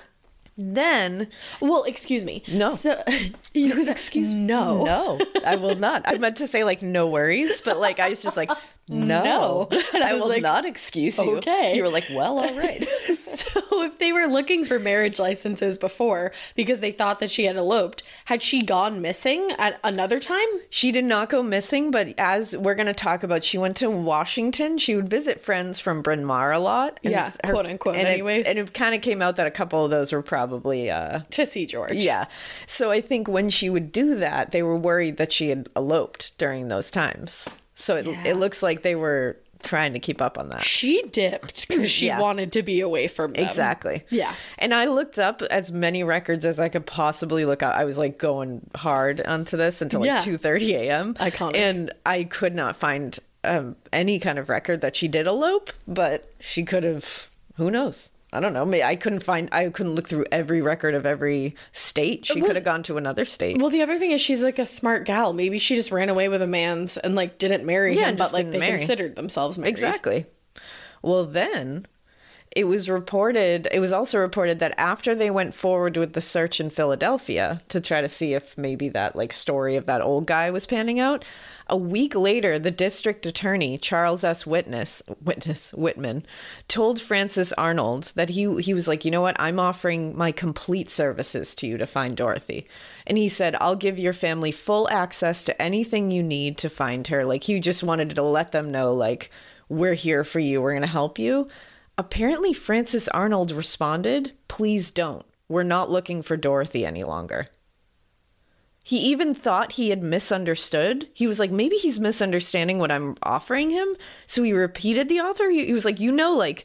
Then Well, excuse me. No. So, you excuse me. No. No, I will not. I meant to say like no worries, but like I was just like no, No. And I I, was will like, not excuse you. okay. You were like, well, all right. So if they were looking for marriage licenses before because they thought that she had eloped, had she gone missing at another time? She did not go missing, but as we're going to talk about, she went to Washington. She would visit friends from Bryn Mawr a lot. and Yeah, quote unquote, and it- anyways. and it kind of came out that a couple of those were probably uh, To see George. yeah. So I think when she would do that, they were worried that she had eloped during those times. So it, Yeah. it looks like they were trying to keep up on that. She dipped because she Yeah. wanted to be away from them. Exactly. Yeah. And I looked up as many records as I could possibly look up. I was like going hard onto this until like Yeah. two thirty a.m. Iconic. And I could not find um, any kind of record that she did elope, but she could have, who knows? I don't know. Maybe I couldn't find, I couldn't look through every record of every state. She Well- could have gone to another state. Well, the other thing is she's like a smart gal. Maybe she just ran away with a man's and like didn't marry Yeah, him, and but just like didn't they marry. considered themselves married. Exactly. Well, then it was reported, it was also reported that after they went forward with the search in Philadelphia to try to see if maybe that like story of that old guy was panning out, a week later, the district attorney, Charles S. Witness, Witness, Whitman, told Francis Arnold that he he was like, you know what, I'm offering my complete services to you to find Dorothy. And he said, I'll give your family full access to anything you need to find her. Like, he just wanted to let them know, like, we're here for you. We're going to help you. Apparently, Francis Arnold responded, please don't. We're not looking for Dorothy any longer. He even thought he had misunderstood. He was like, maybe he's misunderstanding what I'm offering him. So he repeated the offer. He, he was like, you know, like,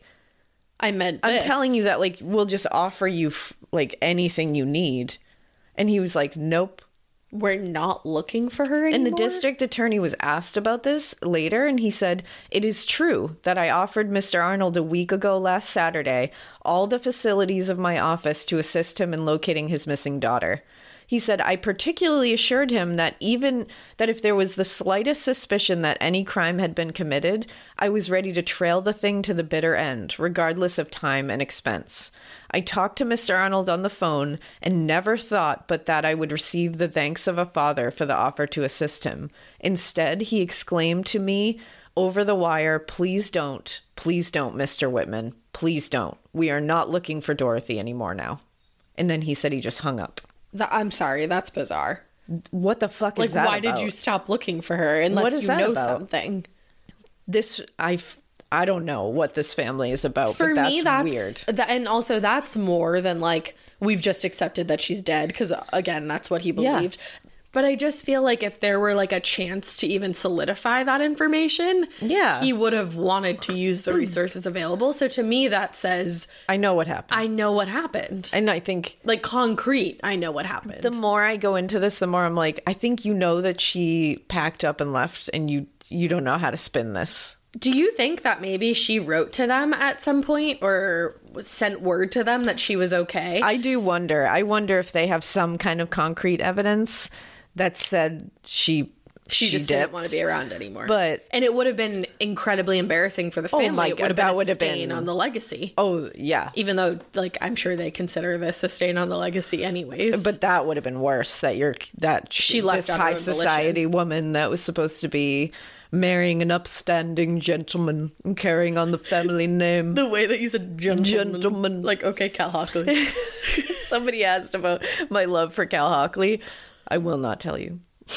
I meant I'm this. telling you that, like, we'll just offer you, f- like, anything you need. And he was like, nope. We're not looking for her anymore? And the district attorney was asked about this later, and he said, it is true that I offered Mister Arnold a week ago last Saturday all the facilities of my office to assist him in locating his missing daughter. He said, I particularly assured him that even that if there was the slightest suspicion that any crime had been committed, I was ready to trail the thing to the bitter end, regardless of time and expense. I talked to Mister Arnold on the phone and never thought but that I would receive the thanks of a father for the offer to assist him. Instead, he exclaimed to me over the wire, please don't, please don't, Mister Whitman, please don't. We are not looking for Dorothy anymore now. And then he said he just hung up. Th- I'm sorry, that's bizarre. What the fuck Like, is that why about? did you stop looking for her unless What is you that know about? something? This, I, f- I don't know what this family is about, For but that's me, that's weird. That, and also that's more than like we've just accepted that she's dead because again, that's what he believed. But I just feel like if there were like a chance to even solidify that information, Yeah. he would have wanted to use the resources available. So to me, that says I know what happened. I know what happened. and I think Like concrete, I know what happened. the more I go into this, the more I'm like, I think you know that she packed up and left, and you you don't know how to spin this. Do you think that maybe she wrote to them at some point or sent word to them that she was okay? I do wonder. I wonder if they have some kind of concrete evidence that said she she, just dipped. didn't want to be around anymore. But- and it would have been incredibly embarrassing for the Oh family. my It would God, have that been a would have stain been- on the legacy. Oh yeah, Even though, like, I'm sure they consider this a stain on the legacy anyways. but that would have been worse. That you're that She left this on her high own volition. society woman that was supposed to be marrying an upstanding gentleman and carrying on the family name. the way that you said gentleman. Gentleman. Like, okay, Cal Hockley. Somebody asked about my love for Cal Hockley. I will not tell you.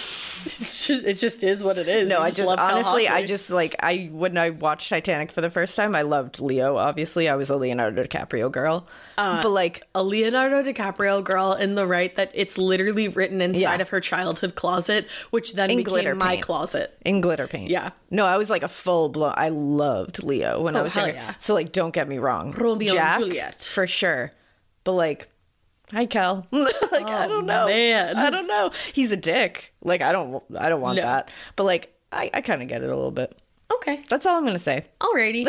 It's just, it just is what it is. No, You I just love Cal honestly, I Hockley. just like I when I watched Titanic for the first time, I loved Leo. Obviously, I was a Leonardo DiCaprio girl, Uh, but like a Leonardo DiCaprio girl in the right that it's literally written inside Yeah. of her childhood closet, which then In became glitter my paint. closet. in glitter paint. Yeah. No, I was like a full blown. I loved Leo when I Oh, was hell younger. yeah. So like, don't get me wrong, Romeo and Jack, Juliet. for sure. But like, hi Cal. like I don't know, Oh, man. I don't know. He's a dick. Like I don't, I don't want No. that. But like, I, I kind of get it a little bit. Okay. That's all I'm gonna say. Alrighty.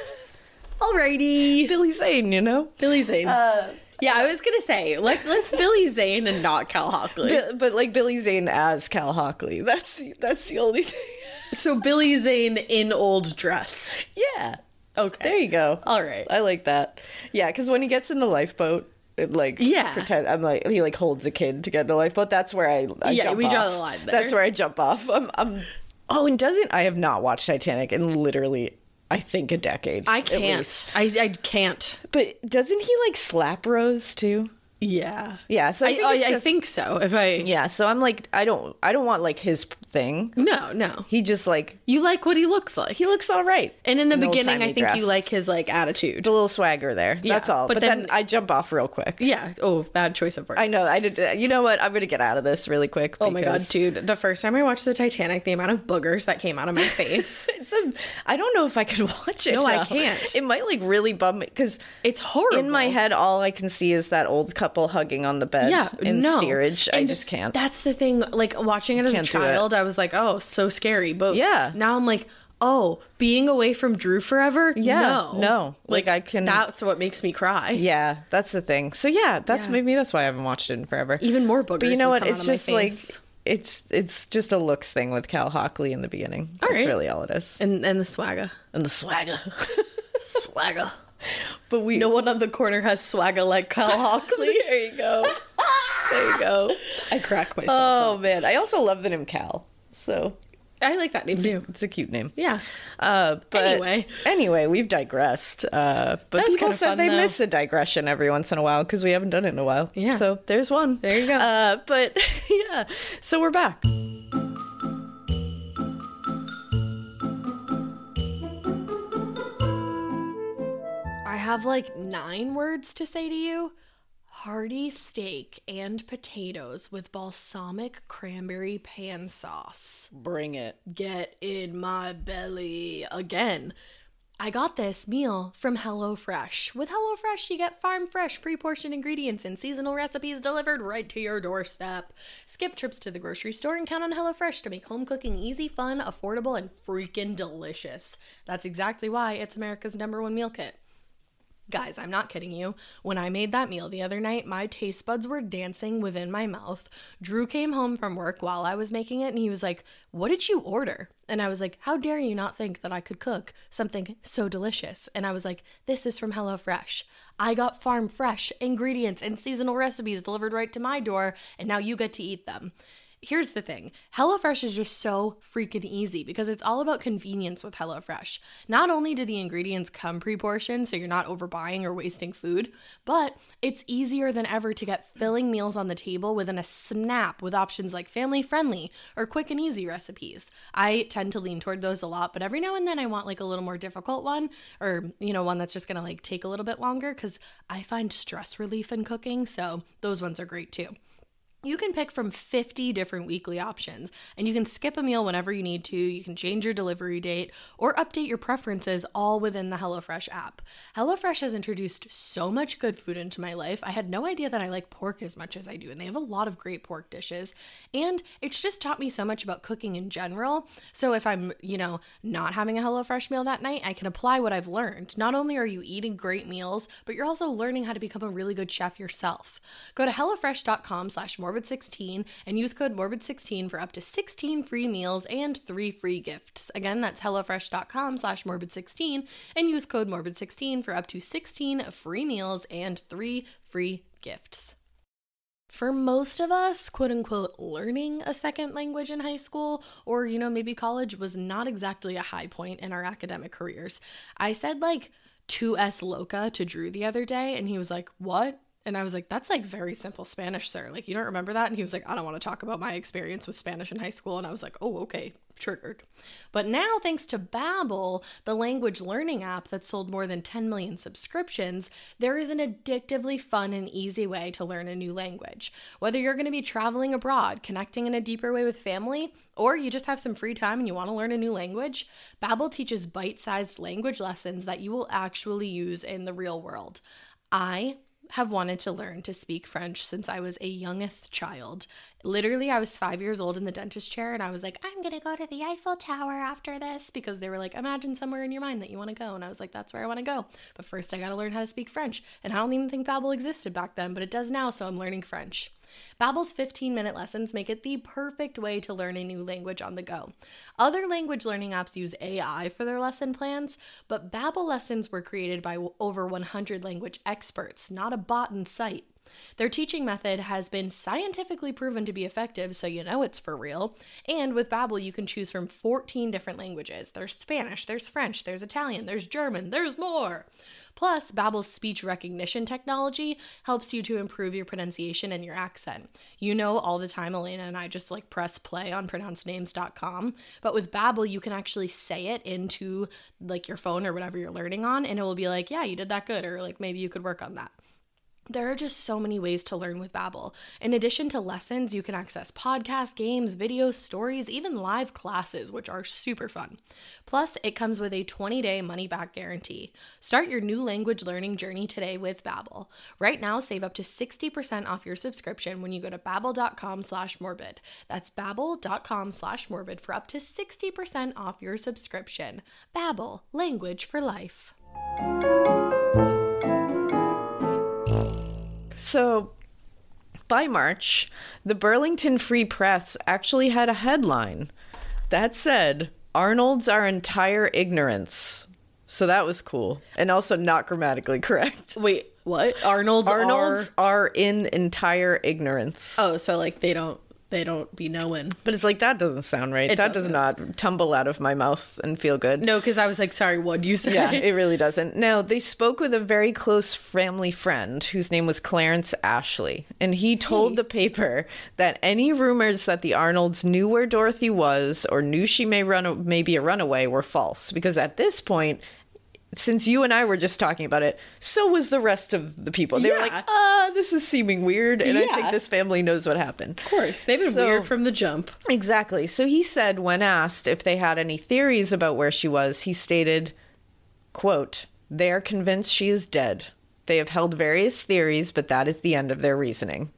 Alrighty. Billy Zane, you know. Billy Zane. yeah, I was gonna say let's let's Billy Zane and not Cal Hockley. Bi- but like Billy Zane as Cal Hockley. That's the, that's the only thing. so Billy Zane in old dress. Yeah. Okay. There you go. All right. I like that. Yeah, because when he gets in the lifeboat, it like Yeah. pretend I'm like he like holds a kid to get in the lifeboat. That's where I, I Yeah, jump we draw off. the line there. That's where I jump off. I'm, I'm oh, and doesn't I have not watched Titanic in literally I think a decade. I at can't. least. I I can't. But doesn't he like slap Rose too? Yeah. Yeah. So I I think, I, it's I just- think so. If I Yeah. So I'm like I don't I don't want like his thing. no no. He just like You like what he looks like. he looks all right. And in the An beginning, I old-timey think you dress. like his like attitude. a little swagger there. Yeah, That's all. but But, then, then- I jump off real quick. Yeah. Oh, bad choice of words. I know. I did. You know what? I'm gonna get out of this really quick. Oh my god, because dude! The first time I watched the Titanic, the amount of boogers that came out of my face. It's a, I don't know if I could watch it. No, I now. can't. It might like really bum me because It's horrible. in my head, all I can see is that old couple hugging on the bed. Yeah, in no. steerage. I And just can't. That's the thing. Like watching it as Can't a do it. child, I was like, oh, so scary. Boats. Yeah. Now I'm like, oh, being away from Drew forever. Yeah, No. no. Like, I can- That's what makes me cry. Yeah, that's the thing. So yeah, that's Yeah. maybe that's why I haven't watched it in forever. Even more boogers. But you know would what? come It's out of my just like face. it's it's just a looks thing with Cal Hockley in the beginning. All That's right. really all it is. and and the swagger, And the swagger. swagger. But we No one on the corner has swagger like Kyle Hockley. There you go. There you go. I crack myself Oh, up. man. I also love the name Cal. So I like that name too. it's a cute name. Yeah. Uh, but Anyway. anyway, we've digressed. Uh, but That was people kinda said fun, they though. miss a digression every once in a while because we haven't done it in a while. Yeah. So there's one. There you go. Uh, but yeah, so we're back. I have like nine words to say to you. Hearty steak and potatoes with balsamic cranberry pan sauce. Bring it. Get in my belly again. I got this meal from HelloFresh. With HelloFresh, you get farm fresh, pre-portioned ingredients and seasonal recipes delivered right to your doorstep. Skip trips to the grocery store and count on HelloFresh to make home cooking easy, fun, affordable, and freaking delicious. That's exactly why it's America's number one meal kit. Guys, I'm not kidding you. When I made that meal the other night, my taste buds were dancing within my mouth. Drew came home from work while I was making it, and he was like, "What did you order?" And I was like, "How dare you not think that I could cook something so delicious?" And I was like, "This is from HelloFresh. I got farm fresh ingredients and seasonal recipes delivered right to my door, and now you get to eat them." Here's the thing. HelloFresh is just so freaking easy because it's all about convenience with HelloFresh. Not only do the ingredients come pre-portioned so you're not overbuying or wasting food, but it's easier than ever to get filling meals on the table within a snap with options like family friendly or quick and easy recipes. I tend to lean toward those a lot, but every now and then I want like a little more difficult one or, you know, one that's just going to like take a little bit longer because I find stress relief in cooking. So those ones are great too. You can pick from fifty different weekly options, and you can skip a meal whenever you need to. You can change your delivery date or update your preferences all within the HelloFresh app. HelloFresh has introduced so much good food into my life. I had no idea that I like pork as much as I do, and they have a lot of great pork dishes. And it's just taught me so much about cooking in general. So if I'm, you know, not having a HelloFresh meal that night, I can apply what I've learned. Not only are you eating great meals, but you're also learning how to become a really good chef yourself. Go to HelloFresh.com slash morbid sixteen and use code morbid sixteen for up to sixteen free meals and three free gifts. Again, that's HelloFresh.com slash morbid sixteen and use code morbid sixteen for up to sixteen free meals and three free gifts. For most of us, quote unquote, learning a second language in high school or, you know, maybe college was not exactly a high point in our academic careers. I said like two S loca to Drew the other day and he was like, "What?" And I was like, "That's like very simple Spanish, sir. Like, you don't remember that?" And he was like, "I don't want to talk about my experience with Spanish in high school." And I was like, "Oh, okay, triggered." But now, thanks to Babbel, the language learning app that sold more than ten million subscriptions, there is an addictively fun and easy way to learn a new language. Whether you're going to be traveling abroad, connecting in a deeper way with family, or you just have some free time and you want to learn a new language, Babbel teaches bite-sized language lessons that you will actually use in the real world. I have wanted to learn to speak French since I was a youngest child. Literally, I was five years old in the dentist chair and I was like, "I'm gonna go to the Eiffel Tower after this," because they were like, "Imagine somewhere in your mind that you want to go." And I was like, "That's where I want to go. But first I gotta learn how to speak French." And I don't even think Babbel existed back then, but it does now, so I'm learning French. Babbel's fifteen minute lessons make it the perfect way to learn a new language on the go. Other language learning apps use A I for their lesson plans, but Babbel lessons were created by over one hundred language experts, not a bot and site. Their teaching method has been scientifically proven to be effective, so you know it's for real. And with Babbel, you can choose from fourteen different languages. There's Spanish, there's French, there's Italian, there's German, there's more. Plus, Babbel's speech recognition technology helps you to improve your pronunciation and your accent. You know, all the time, Elena and I just like press play on pronounce names dot com, but with Babbel, you can actually say it into like your phone or whatever you're learning on, and it will be like, "Yeah, you did that good," or like, "Maybe you could work on that." There are just so many ways to learn with Babbel. In addition to lessons, you can access podcasts, games, videos, stories, even live classes, which are super fun. Plus, it comes with a twenty day money-back guarantee. Start your new language learning journey today with Babbel. Right now, save up to sixty percent off your subscription when you go to babbel.com slash morbid. That's babbel.com slash morbid for up to sixty percent off your subscription. Babbel, language for life. So, by March, the Burlington Free Press actually had a headline that said, "Arnold's our entire ignorance." So that was cool. And also not grammatically correct. Wait, what? Arnold's, Arnold's are... are in entire ignorance. Oh, so like they don't they don't be knowing. But it's like, that doesn't sound right. It that doesn't. does not tumble out of my mouth and feel good. No, because I was like, sorry, what'd you say? Yeah, it really doesn't. Now, they spoke with a very close family friend whose name was Clarence Ashley. And he told Hey. the paper that any rumors that the Arnolds knew where Dorothy was or knew she may run, may be a runaway were false. Because at this point, since you and I were just talking about it, so was the rest of the people. They Yeah. were like, ah, this is seeming weird. And I Yeah. think this family knows what happened. Of course. They've been So- weird from the jump. Exactly. So he said, when asked if they had any theories about where she was, he stated, quote, "They are convinced she is dead. They have held various theories, but that is the end of their reasoning."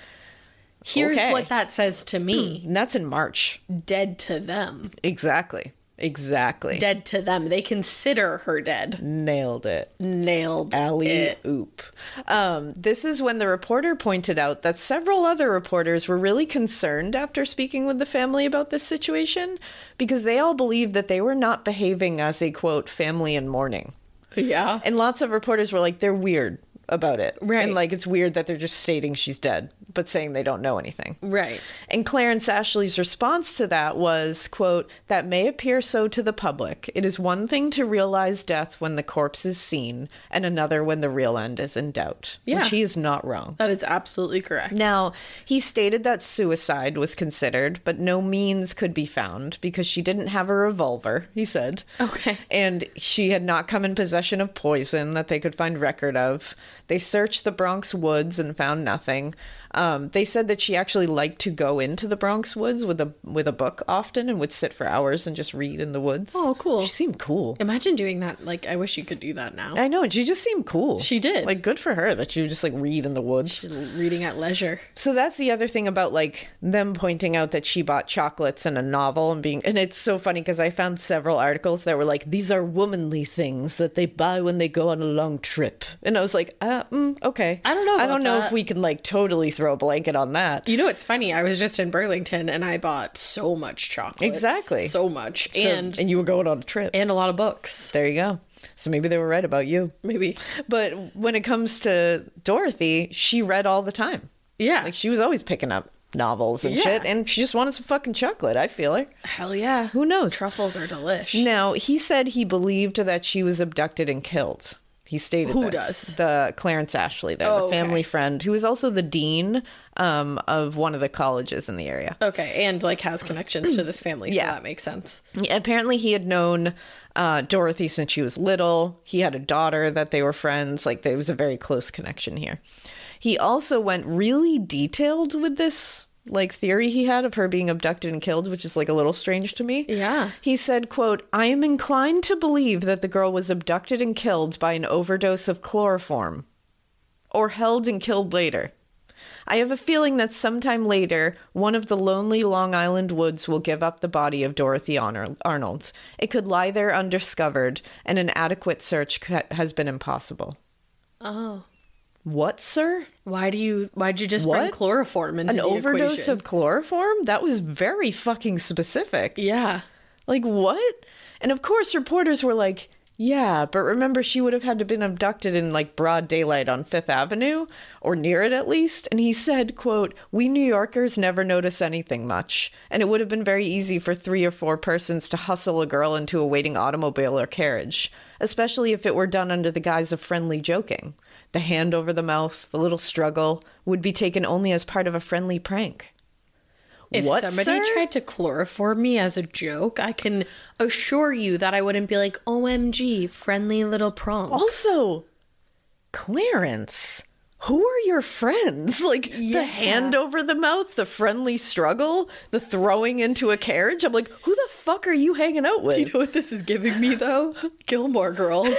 Here's Okay. what that says to me. And that's in March. Dead to them. Exactly. Exactly. Dead to them. They consider her dead. Nailed it. Nailed Alley it. oop. Um, this is when the reporter pointed out that several other reporters were really concerned after speaking with the family about this situation because they all believed that they were not behaving as a, quote, family in mourning. Yeah. And lots of reporters were like, they're weird about it. Right. And like, it's weird that they're just stating she's dead, but saying they don't know anything. Right. And Clarence Ashley's response to that was, quote, "That may appear so to the public. It is one thing to realize death when the corpse is seen, and another when the real end is in doubt." Yeah. Which he is not wrong. That is absolutely correct. Now, he stated that suicide was considered, but no means could be found because she didn't have a revolver, he said. Okay. And she had not come in possession of poison that they could find record of. They searched the Bronx woods and found nothing. Um, they said that she actually liked to go into the Bronx woods with a with a book often and would sit for hours and just read in the woods. Oh, cool. She seemed cool. Imagine doing that. Like, I wish you could do that now. I know, and she just seemed cool. She did. Like, good for her that she would just like read in the woods. Reading at leisure. So that's the other thing about like them pointing out that she bought chocolates and a novel and being, and it's so funny because I found several articles that were like, these are womanly things that they buy when they go on a long trip. And I was like, uh, mm, okay. I don't know I about don't know that. if we can like totally throw a blanket on that. You know, it's funny. I was just in Burlington and I bought so much chocolate. Exactly. So much. So- and and you were going on a trip. and a lot of books. There you go. So maybe they were right about you. Maybe. But when it comes to Dorothy, she read all the time. Yeah. Like she was always picking up novels and Yeah. shit, and she just wanted some fucking chocolate. I feel her. Hell yeah. Who knows? Truffles are delish. Now, he said he believed that she was abducted and killed. He stated Who this. does? The Clarence Ashley there, Oh, the okay. family friend, who is also the dean um, of one of the colleges in the area. Okay. And like has connections to this family. So Yeah. that makes sense. Apparently, he had known uh, Dorothy since she was little. He had a daughter that they were friends. Like, there was a very close connection here. He also went really detailed with this, like, theory he had of her being abducted and killed, which is, like, a little strange to me. Yeah. He said, quote, "I am inclined to believe that the girl was abducted and killed by an overdose of chloroform, or held and killed later. I have a feeling that sometime later, one of the lonely Long Island woods will give up the body of Dorothy Arnold. Arnold. It could lie there undiscovered, and an adequate search ca- has been impossible." Oh. What, sir? Why do you, why'd you just bring What? chloroform into An the overdose equation? of chloroform? That was very fucking specific. Yeah. Like, what? And of course, reporters were like, yeah, but remember, she would have had to been abducted in, like, broad daylight on Fifth Avenue, or near it at least. And he said, quote, "We New Yorkers never notice anything much, and it would have been very easy for three or four persons to hustle a girl into a waiting automobile or carriage, especially if it were done under the guise of friendly joking. The hand over the mouth, the little struggle, would be taken only as part of a friendly prank." If What, somebody sir? tried to chloroform me as a joke, I can assure you that I wouldn't be like, O M G, friendly little prank. Also, Clarence, who are your friends? Like, Yeah. the hand over the mouth, the friendly struggle, the throwing into a carriage. I'm like, who the fuck are you hanging out with? Do you know what this is giving me, though? Gilmore Girls.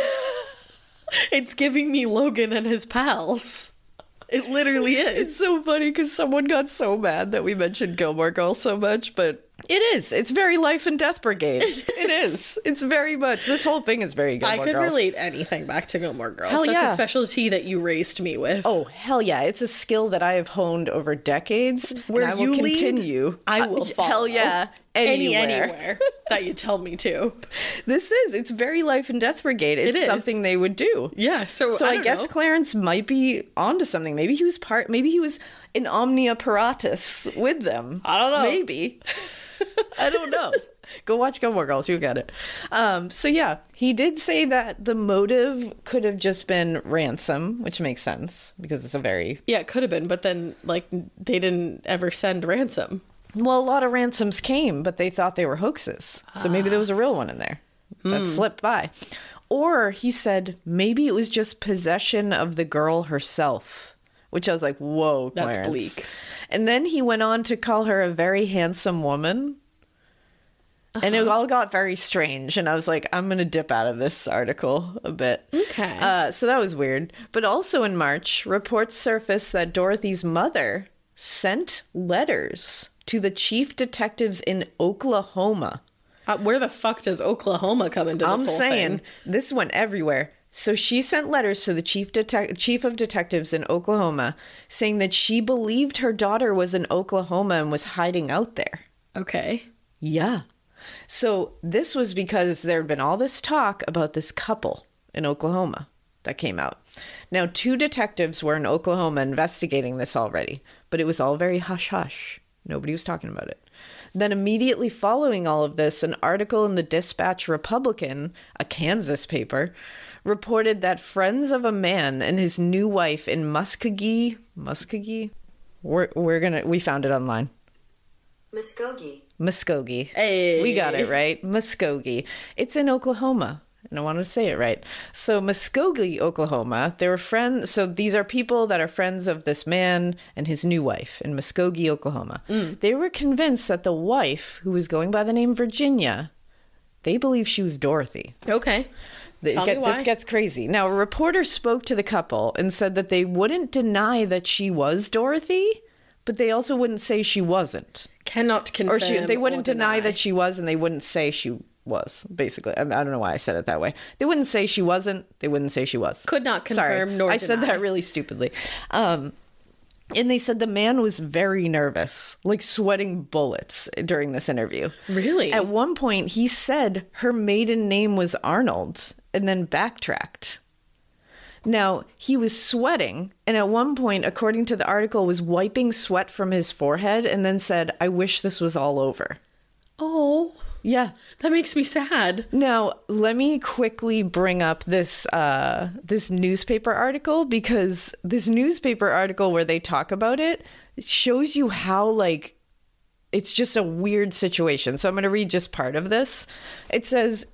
It's giving me Logan and his pals. It literally It's is. so funny because someone got so mad that we mentioned Gilmore Girls so much, but it is. It's very Life and Death Brigade. It is. It's very much. This whole thing is very Gilmore I could Girls. relate anything back to Gilmore Girls. Hell That's yeah. a specialty that you raised me with. Oh, hell yeah. It's a skill that I have honed over decades. Where and I you will lead, continue. I will Uh, follow. Hell yeah. anywhere. Any anywhere that you tell me to. This is, it's very life and death brigade. It's It is. something they would do. Yeah, so, So I, I, don't guess know. Clarence might be onto something. Maybe he was part, maybe he was an omnia paratus with them. I don't know. Maybe. I don't know. Go watch Gilmore Girls, you'll get it. Um, so yeah, he did say that the motive could have just been ransom, which makes sense because it's a very... Yeah, it could have been, but then, like, they didn't ever send ransom. Well, a lot of ransoms came, but they thought they were hoaxes. So maybe there was a real one in there that slipped by. Or he said maybe it was just possession of the girl herself, which I was like, whoa, Clarence. That's bleak. And then he went on to call her a very handsome woman. Uh-huh. And it all got very strange. And I was like, I'm going to dip out of this article a bit. Okay. Uh, so that was weird. But also in March, reports surfaced that Dorothy's mother sent letters to the chief detectives in Oklahoma. Uh, where the fuck does Oklahoma come into this I'm whole saying thing? this went everywhere. So she sent letters to the chief detec- chief of detectives in Oklahoma saying that she believed her daughter was in Oklahoma and was hiding out there. Okay. Yeah. So this was because there had been all this talk about this couple in Oklahoma that came out. Now, two detectives were in Oklahoma investigating this already, but it was all very hush-hush. Nobody was talking about it. Then immediately following all of this, an article in the Dispatch Republican, a Kansas paper, reported that friends of a man and his new wife in Muskogee, Muskogee? We're, we're gonna, we found it online. Muskogee. Muskogee. Hey. We got it right. Muskogee. It's in Oklahoma. And I want to say it right. So Muskogee, Oklahoma, they were friends. So these are people that are friends of this man and his new wife in Muskogee, Oklahoma. Mm. They were convinced that the wife, who was going by the name Virginia, they believe she was Dorothy. Okay. It Tell get, me why. This gets crazy. Now, a reporter spoke to the couple and said that they wouldn't deny that she was Dorothy, but they also wouldn't say she wasn't. Cannot confirm Or she, they wouldn't or deny deny that she was, and they wouldn't say she was, basically. I, mean, I don't know why I said it that way. They wouldn't say she wasn't. They wouldn't say she was. Could not confirm Sorry, nor I said deny. that really stupidly. Um, and they said the man was very nervous, like sweating bullets during this interview. Really? At one point, he said her maiden name was Arnold, and then backtracked. Now, he was sweating, and at one point, according to the article, was wiping sweat from his forehead and then said, "I wish this was all over." Oh, Yeah. that makes me sad. Now, let me quickly bring up this uh, this newspaper article, because this newspaper article where they talk about it shows you how, like, it's just a weird situation. So I'm going to read just part of this. It says...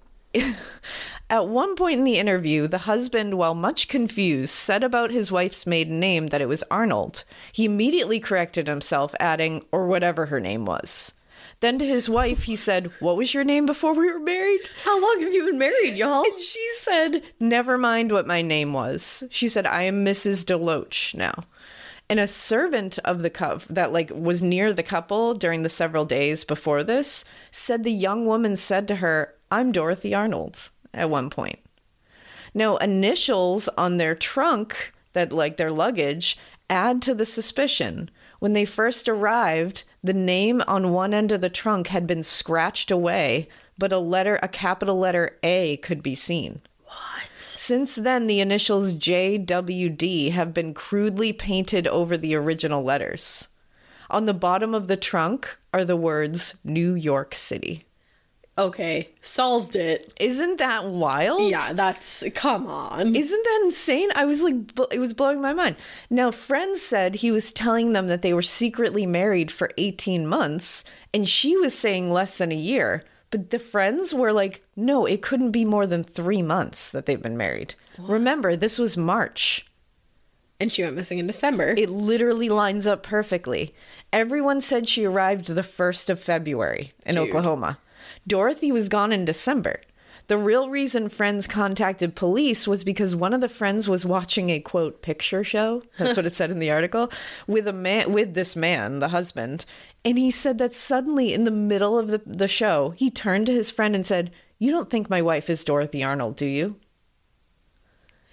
At one point in the interview, the husband, while much confused, said about his wife's maiden name that it was Arnold. He immediately corrected himself, adding, or whatever her name was. Then to his wife, he said, "What was your name before we were married?" How long have you been married, y'all? And she said, "Never mind what my name was." She said, "I am Missus Deloach now." And a servant of the couple that like was near the couple during the several days before this said the young woman said to her, "I'm Dorothy Arnold," at one point. Now, initials on their trunk, that like their luggage, add to the suspicion. When they first arrived, the name on one end of the trunk had been scratched away, but a letter, a capital letter A could be seen. What? Since then, the initials J W D have been crudely painted over the original letters. On the bottom of the trunk are the words New York City. Okay, solved it. Isn't that wild? Yeah, that's... Come on. Isn't that insane? I was like, bl- it was blowing my mind. Now, friends said he was telling them that they were secretly married for eighteen months, and she was saying less than a year. But the friends were like, no, it couldn't be more than three months that they've been married. What? Remember, this was March. And she went missing in December. It literally lines up perfectly. Everyone said she arrived the first of February in Dude. Oklahoma. Dorothy was gone in December. The real reason friends contacted police was because one of the friends was watching a, quote, picture show. That's what it said in the article. With a man, with this man, the husband. And he said that suddenly in the middle of the, the show, he turned to his friend and said, "You don't think my wife is Dorothy Arnold, do you?"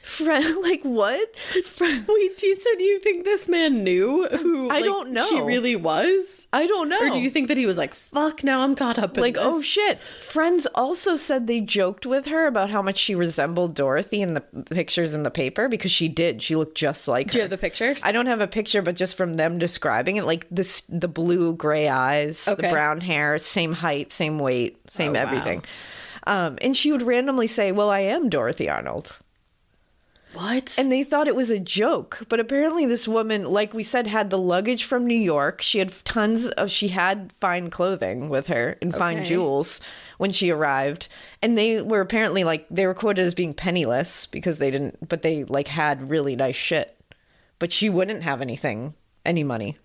Friend, like what? Friend, Wait, do you, so do you think this man knew who I like, don't know. she really was? I don't know. Or do you think that he was like, fuck, now I'm caught up in like, this? oh shit. Friends also said they joked with her about how much she resembled Dorothy in the pictures in the paper, because she did. She looked just like her. Do you have the pictures? I don't have a picture, but just from them describing it, like this, the blue gray eyes, Okay. the brown hair, same height, same weight, same Oh, wow. everything. Um, and she would randomly say, well, I am Dorothy Arnold. What? And they thought it was a joke. But apparently this woman, like we said, had the luggage from New York. She had tons of, she had fine clothing with her and fine Okay. jewels when she arrived. And they were apparently like, they were quoted as being penniless because they didn't, but they like had really nice shit. But she wouldn't have anything, any money.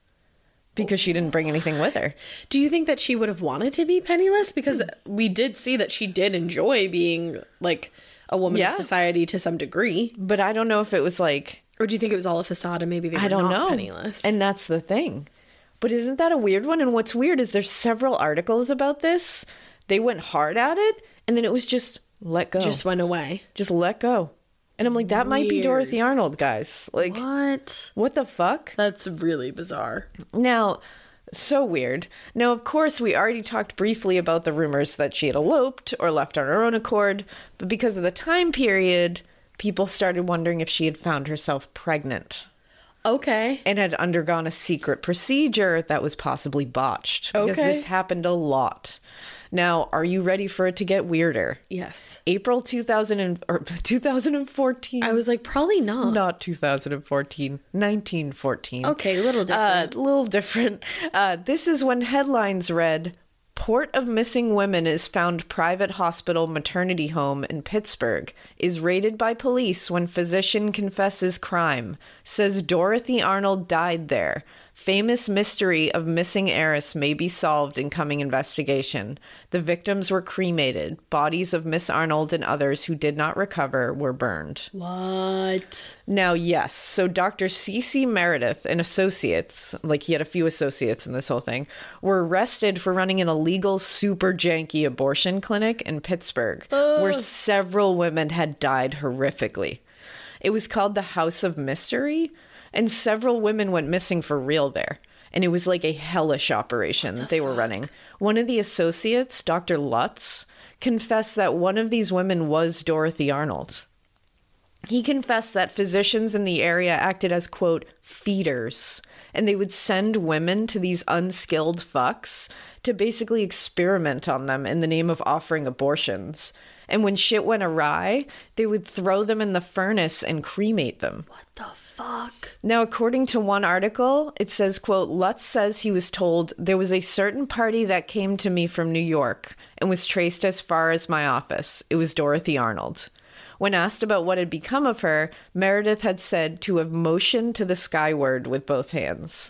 Because she didn't bring anything with her. Do you think that she would have wanted to be penniless? Because we did see that she did enjoy being like a woman Yeah. of society to some degree. But I don't know if it was like, Or do you think it was all a facade and maybe they were I don't not know. penniless? And that's the thing. But isn't that a weird one? And what's weird is there's several articles about this. They went hard at it, and then it was just let go. just went away. Just let go. And I'm like, that might be Weird. Dorothy Arnold, guys. Like, What? what the fuck? That's really bizarre. Now, so weird. Now, of course, we already talked briefly about the rumors that she had eloped or left on her own accord, but because of the time period, people started wondering if she had found herself pregnant Okay. and had undergone a secret procedure that was possibly botched. Because Okay. this happened a lot. Now, are you ready for it to get weirder? Yes. April two thousand and, or two thousand fourteen. I was like, probably not. Not two thousand fourteen, nineteen fourteen. Okay, a little Uh, different. a little different. Uh, this is when headlines read, Port of Missing Women is found private hospital maternity home in Pittsburgh. Is raided by police when physician confesses crime. Says Dorothy Arnold died there. Famous mystery of missing heiress may be solved in coming investigation. The victims were cremated. Bodies of Miss Arnold and others who did not recover were burned. What? Now, yes, so Doctor C C Meredith and associates, like he had a few associates in this whole thing, were arrested for running an illegal, super janky abortion clinic in Pittsburgh, where several women had died horrifically. It was called the House of Mystery, and several women went missing for real there. And it was like a hellish operation that they were running. One of the associates, Doctor Lutz, confessed that one of these women was Dorothy Arnold. He confessed that physicians in the area acted as, quote, feeders, and they would send women to these unskilled fucks to basically experiment on them in the name of offering abortions. And when shit went awry, they would throw them in the furnace and cremate them. What the fuck? Now, according to one article, it says, quote, Lutz says he was told there was a certain party that came to me from New York and was traced as far as my office. It was Dorothy Arnold. When asked about what had become of her, Meredith had said to have motioned to the skyward with both hands.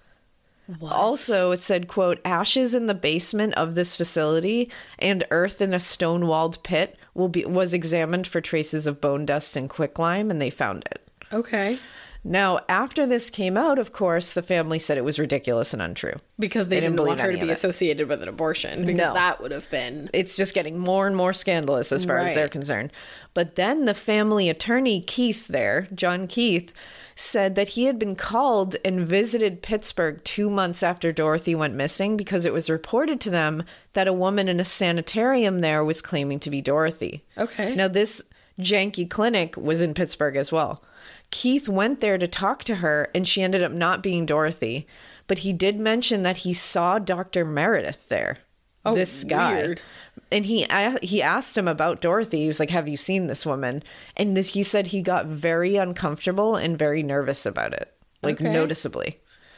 What? Also, it said, quote, ashes in the basement of this facility and earth in a stone-walled pit will be was examined for traces of bone dust and quicklime, and they found it. Okay. Now, after this came out, of course, the family said it was ridiculous and untrue. Because they, They didn't didn't, want believe her to any of be it. associated with an abortion. Because No. that would have been. It's just getting more and more scandalous as far as Right. they're concerned. But then the family attorney, Keith there, John Keith, said that he had been called and visited Pittsburgh two months after Dorothy went missing because it was reported to them that a woman in a sanitarium there was claiming to be Dorothy. Okay. Now, this janky clinic was in Pittsburgh as well. Keith went there to talk to her, and she ended up not being Dorothy. But he did mention that he saw Doctor Meredith there. Oh, this guy. weird. And he a- he asked him about Dorothy. He was like, have you seen this woman? And this, he said he got very uncomfortable and very nervous about it. Like, Okay. noticeably.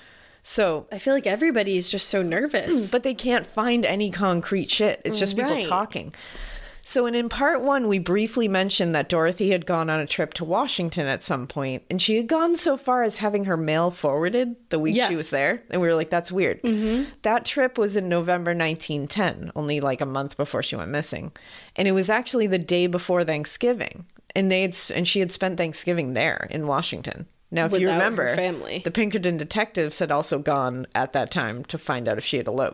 So, I feel like everybody is just so nervous. but they can't find any concrete shit. It's just people Right. talking. So, and in part one, we briefly mentioned that Dorothy had gone on a trip to Washington at some point, and she had gone so far as having her mail forwarded the week Yes. she was there. And we were like, that's weird. Mm-hmm. That trip was in November nineteen ten, only like a month before she went missing. And it was actually the day before Thanksgiving. And they had, and she had spent Thanksgiving there in Washington. Now, if you Without her remember, family. the Pinkerton detectives had also gone at that time to find out if she had eloped.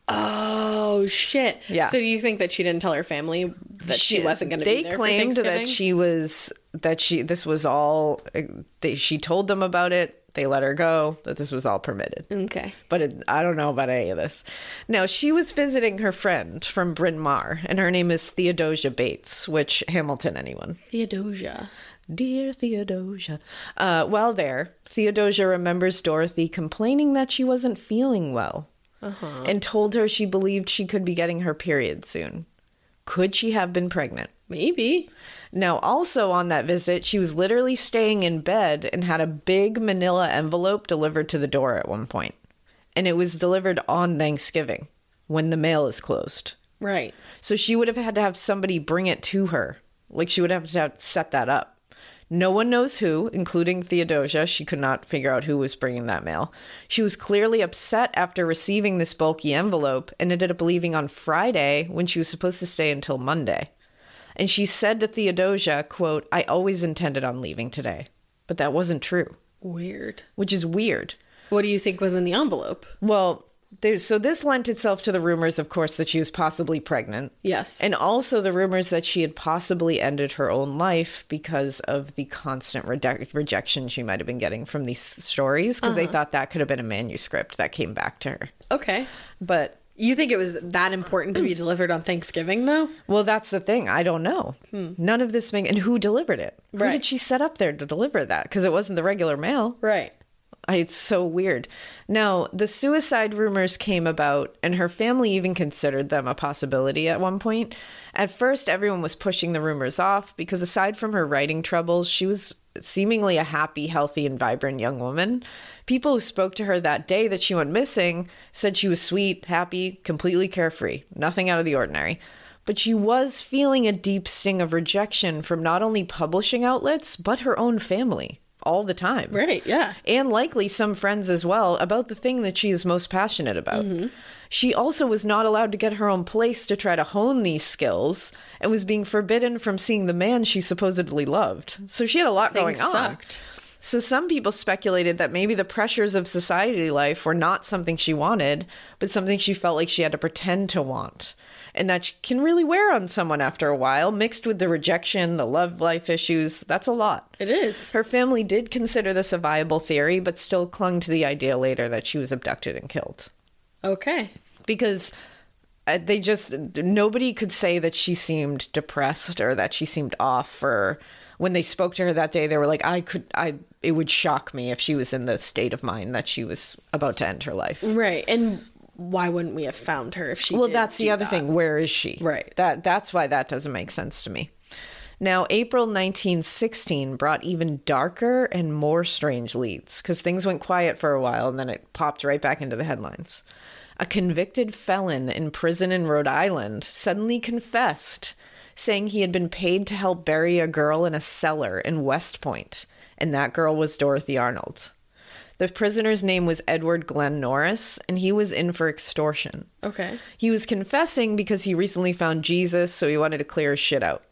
Oh, shit. Yeah. So do you think that she didn't tell her family that she, wasn't going to be They there claimed for that Thanksgiving? she was, that she, this was all, they, she told them about it. They let her go, that this was all permitted. Okay. But it, I don't know about any of this. Now, she was visiting her friend from Bryn Mawr, and her name is Theodosia Bates, which, Hamilton, anyone? Theodosia. Dear Theodosia. Uh, while there, Theodosia remembers Dorothy complaining that she wasn't feeling well Uh-huh. and told her she believed she could be getting her period soon. Could she have been pregnant? Maybe. Now, also on that visit, she was literally staying in bed and had a big manila envelope delivered to the door at one point. And it was delivered on Thanksgiving, when the mail is closed. Right. So she would have had to have somebody bring it to her. Like, she would have to have set that up. No one knows who, including Theodosia. She could not figure out who was bringing that mail. She was clearly upset after receiving this bulky envelope and ended up leaving on Friday when she was supposed to stay until Monday. And she said to Theodosia, quote, "I always intended on leaving today." But that wasn't true, Weird. which is weird. What do you think was in the envelope? Well, there's, so this lent itself to the rumors, of course, that she was possibly pregnant. Yes. And also the rumors that she had possibly ended her own life because of the constant rede- rejection she might have been getting from these stories, because they thought that could have been a manuscript that came back to her. Okay. But, You think it was that important to be delivered on Thanksgiving, though? well, that's the thing. I don't know. None of this make... And who delivered it? Who Right. did she set up there to deliver that? Because it wasn't the regular mail. Right. I, it's so weird. Now, the suicide rumors came about, and her family even considered them a possibility at one point. At first, everyone was pushing the rumors off because aside from her writing troubles, she was seemingly a happy, healthy, and vibrant young woman. People who spoke to her that day that she went missing said she was sweet, happy, completely carefree, nothing out of the ordinary. But she was feeling a deep sting of rejection from not only publishing outlets, but her own family. All the time. Right, yeah. And likely some friends as well about the thing that she is most passionate about. Mm-hmm. She also was not allowed to get her own place to try to hone these skills and was being forbidden from seeing the man she supposedly loved. So she had a lot Things going on. sucked. So some people speculated that maybe the pressures of society life were not something she wanted, but something she felt like she had to pretend to want. And that can really wear on someone after a while, mixed with the rejection, the love life issues. That's a lot. It is. Her family did consider this a viable theory, but still clung to the idea later that she was abducted and killed. Okay. Because uh, they just, nobody could say that she seemed depressed or that she seemed off. Or when they spoke to her that day, they were like, I could, I, it would shock me if she was in the state of mind that she was about to end her life. Right. And why wouldn't we have found her if she Well, did that's the do other that? thing. Where is she? Right. That That's why that doesn't make sense to me. Now, April nineteen sixteen brought even darker and more strange leads because things went quiet for a while and then it popped right back into the headlines. A convicted felon in prison in Rhode Island suddenly confessed, saying he had been paid to help bury a girl in a cellar in West Point, and that girl was Dorothy Arnold. The prisoner's name was Edward Glenn Norris, and he was in for extortion. Okay. He was confessing because he recently found Jesus, so he wanted to clear his shit out.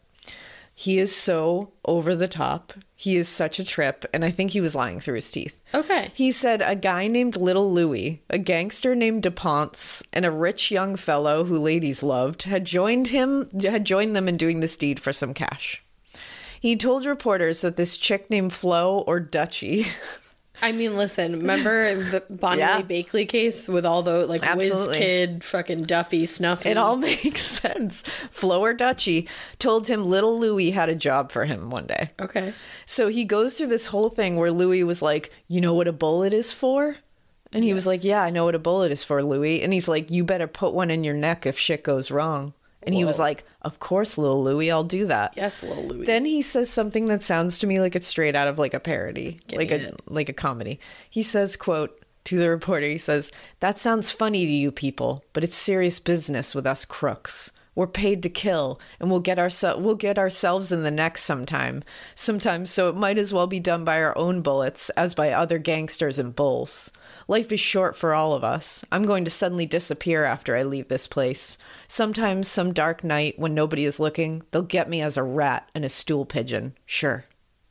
He is so over the top. He is such a trip, and I think he was lying through his teeth. Okay. He said a guy named Little Louie, a gangster named DuPonts, and a rich young fellow who ladies loved had joined him, had joined them in doing this deed for some cash. He told reporters that this chick named Flo or Dutchie... I mean, listen, remember the Bonnie Yeah. Lee Bakley case with all the, like, whiz Absolutely. kid, fucking Duffy, Snuffy? It all makes sense. Flo or Dutchie told him Little Louie had a job for him one day. Okay. So he goes through this whole thing where Louie was like, you know what a bullet is for? And he was like, yeah, I know what a bullet is for, Louie. And he's like, you better put one in your neck if shit goes wrong. And he was Whoa. like, of course, Little Louie, I'll do that. Yes, little Louis. Then he says something that sounds to me like it's straight out of like a parody, Give like me a it. like a comedy. He says, quote, to the reporter, he says, that sounds funny to you people, but it's serious business with us crooks. We're paid to kill, and we'll get ourselves we'll get ourselves in the neck sometime. Sometimes, so it might as well be done by our own bullets as by other gangsters and bulls. Life is short for all of us. I'm going to suddenly disappear after I leave this place. Sometimes, some dark night when nobody is looking, they'll get me as a rat and a stool pigeon. Sure.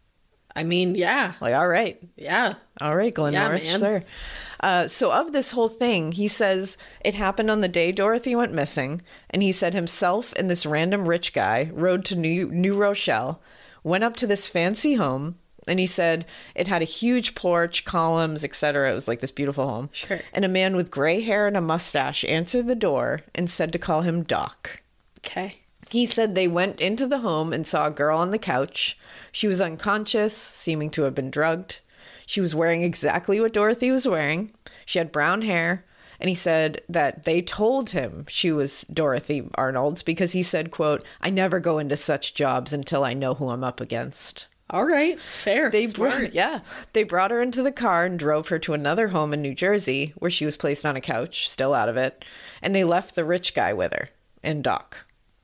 I mean, yeah. Like, all right. Yeah. All right, Glenn Yeah, Norris, man. sir. Uh, so of this whole thing, he says it happened on the day Dorothy went missing, and he said himself and this random rich guy rode to New, New Rochelle, went up to this fancy home, and he said it had a huge porch, columns, et cetera. It was like this beautiful home. Sure. And a man with gray hair and a mustache answered the door and said to call him Doc. Okay. He said they went into the home and saw a girl on the couch. She was unconscious, seeming to have been drugged. She was wearing exactly what Dorothy was wearing. She had brown hair. And he said that they told him she was Dorothy Arnold because he said, quote, "I never go into such jobs until I know who I'm up against." All right. Fair. They Smart. brought, yeah, they brought her into the car and drove her to another home in New Jersey where she was placed on a couch, still out of it. And they left the rich guy with her and Doc.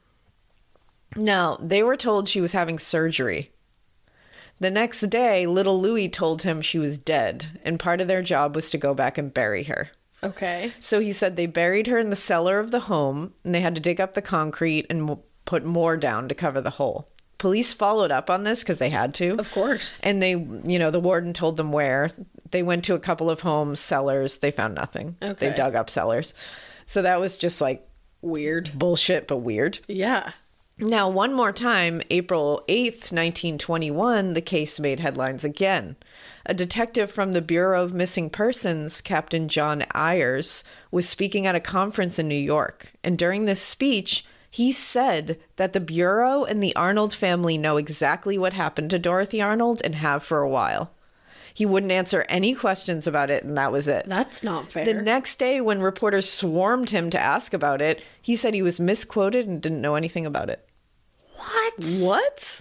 Now, they were told she was having surgery. The next day, little Louis told him she was dead, and part of their job was to go back and bury her. Okay. So he said they buried her in the cellar of the home, and they had to dig up the concrete and w- put more down to cover the hole. Police followed up on this because they had to. Of course. And they, you know, the warden told them where. They went to a couple of homes, cellars. They found nothing. Okay. They dug up cellars. So that was just like Weird. bullshit, but weird. Yeah. Now, one more time, April eighth, nineteen twenty-one, the case made headlines again. A detective from the Bureau of Missing Persons, Captain John Ayers, was speaking at a conference in New York. And during this speech, he said that the Bureau and the Arnold family know exactly what happened to Dorothy Arnold and have for a while. He wouldn't answer any questions about it, and that was it. That's not fair. The next day, when reporters swarmed him to ask about it, he said he was misquoted and didn't know anything about it. What? What?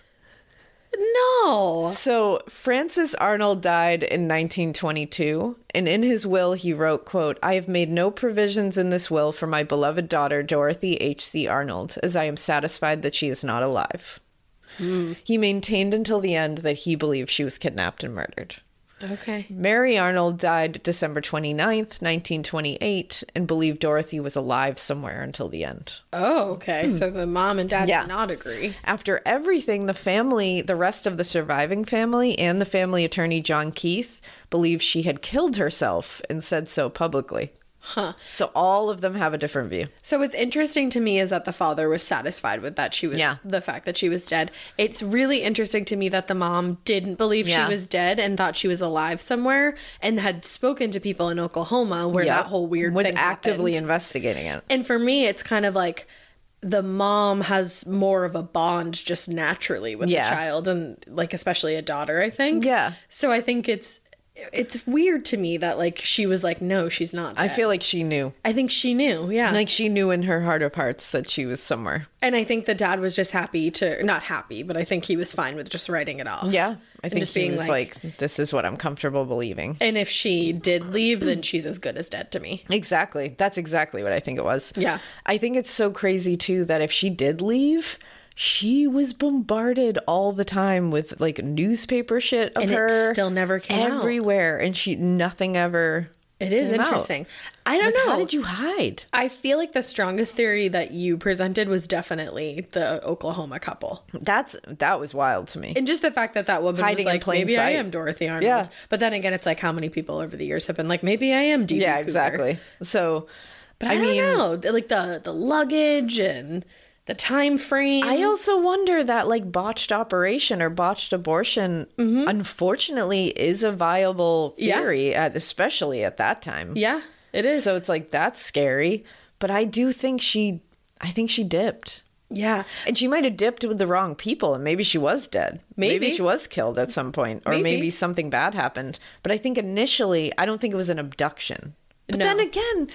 No. So Francis Arnold died in nineteen twenty-two, and in his will he wrote, quote, "I have made no provisions in this will for my beloved daughter Dorothy H C Arnold, as I am satisfied that she is not alive." Hmm. He maintained until the end that he believed she was kidnapped and murdered. Okay. Mary Arnold died December twenty-ninth, nineteen twenty-eight, and believed Dorothy was alive somewhere until the end. Oh, okay. So the mom and dad Yeah. did not agree. After everything, the family, the rest of the surviving family, and the family attorney John Keith believed she had killed herself and said so publicly. Huh. So all of them have a different view. So what's interesting to me is that the father was satisfied with that she was Yeah. the fact that she was dead. It's really interesting to me that the mom didn't believe Yeah. she was dead and thought she was alive somewhere and had spoken to people in Oklahoma where Yep. that whole weird was thing actively happened. investigating it. And for me, it's kind of like the mom has more of a bond just naturally with Yeah. the child and like especially a daughter, I think. Yeah. So I think it's it's weird to me that like she was like, no, she's not I dead. feel like she knew. I think she knew, yeah. Like she knew in her heart of hearts that she was somewhere. And I think the dad was just happy to, not happy, but I think he was fine with just writing it off. Yeah. I And think just he being was like, this is what I'm comfortable believing. And if she did leave, then she's as good as dead to me. Exactly. That's exactly what I think it was. Yeah. I think it's so crazy too that if she did leave, she was bombarded all the time with like newspaper shit of And it her. still never came out. everywhere, and she nothing ever. It is came out. interesting. I don't Like, know. How did you hide? I feel like the strongest theory that you presented was definitely the Oklahoma couple. That's that was wild to me. And just the fact that that woman Hiding was in like, plain maybe I sight. am Dorothy Arnold. Yeah. But then again, it's like how many people over the years have been like, maybe I am D B yeah, Cooper. exactly. So, But I, I don't mean, know. Like the, the luggage and the time frame. I also wonder that like botched operation or botched abortion, unfortunately, is a viable Mm-hmm. Yeah. theory, at, especially at that time. Yeah, it is. So it's like that's scary, but I do think she, I think she dipped, yeah. and she might have dipped with the wrong people, and maybe she was dead. Maybe. she was killed at some point, or Maybe. maybe, something bad happened. But I think initially, I don't think it was an abduction. But No. then again,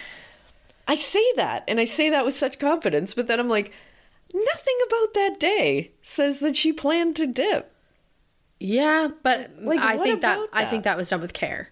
I say that, and I say that with such confidence, but then I'm like, nothing about that day says that she planned to dip. Yeah, but Like, I what think that, about I that? think that was done with care.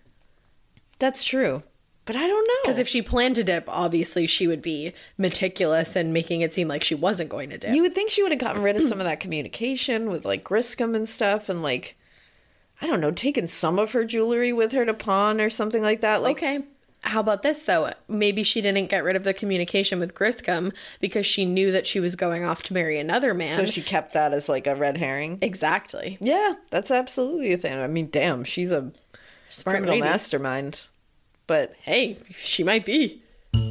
That's true, but I don't know Because if she planned to dip, obviously she would be meticulous and making it seem like she wasn't going to dip. You would think she would have gotten rid of some of that communication with like Griscom and stuff, and like, I don't know, taken some of her jewelry with her to pawn or something like that. Like, okay. How about this, though? Maybe she didn't get rid of the communication with Griscom because she knew that she was going off to marry another man. So she kept that as like a red herring. Exactly. Yeah, that's absolutely a thing. I mean, damn, she's a Smart criminal lady. mastermind. But Hey, she might be.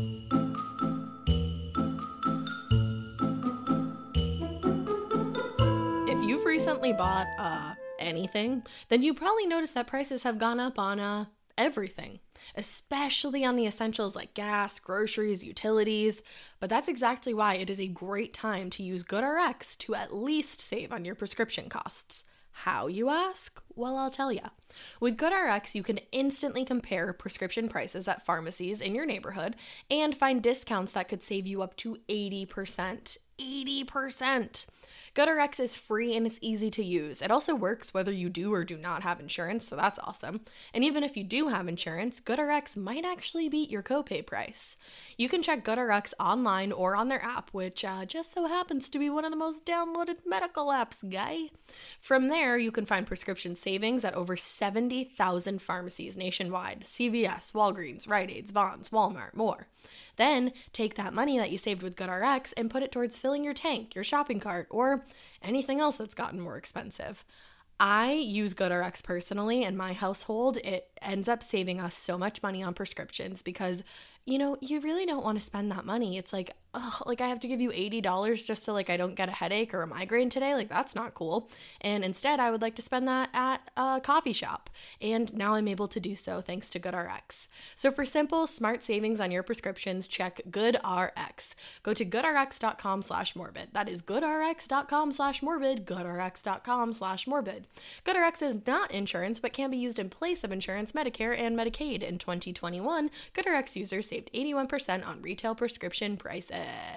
If you've recently bought uh, anything, then you probably noticed that prices have gone up on uh, everything, especially on the essentials like gas, groceries, utilities. But that's exactly why it is a great time to use GoodRx to at least save on your prescription costs. How, you ask? Well, I'll tell you. With GoodRx, you can instantly compare prescription prices at pharmacies in your neighborhood and find discounts that could save you up to eighty percent. eighty percent. GoodRx is free and it's easy to use. It also works whether you do or do not have insurance, so that's awesome. And even if you do have insurance, GoodRx might actually beat your copay price. You can check GoodRx online or on their app, which uh, just so happens to be one of the most downloaded medical apps, guy. From there, you can find prescription savings at over seventy thousand pharmacies nationwide. C V S, Walgreens, Rite Aids, Vons, Walmart, more. Then, take that money that you saved with GoodRx and put it towards filling your tank, your shopping cart, or anything else that's gotten more expensive. I use GoodRx personally in my household. It ends up saving us so much money on prescriptions because, you know, you really don't want to spend that money. It's like, oh, like I have to give you eighty dollars just so like I don't get a headache or a migraine today. Like that's not cool. And instead I would like to spend that at a coffee shop. And now I'm able to do so thanks to GoodRx. So for simple, smart savings on your prescriptions, check GoodRx. Go to goodrx.com slash morbid. That is goodrx.com slash morbid, goodrx.com slash morbid. GoodRx is not insurance, but can be used in place of insurance, Medicare, and Medicaid. In twenty twenty-one, GoodRx users saved eighty-one percent on retail prescription prices.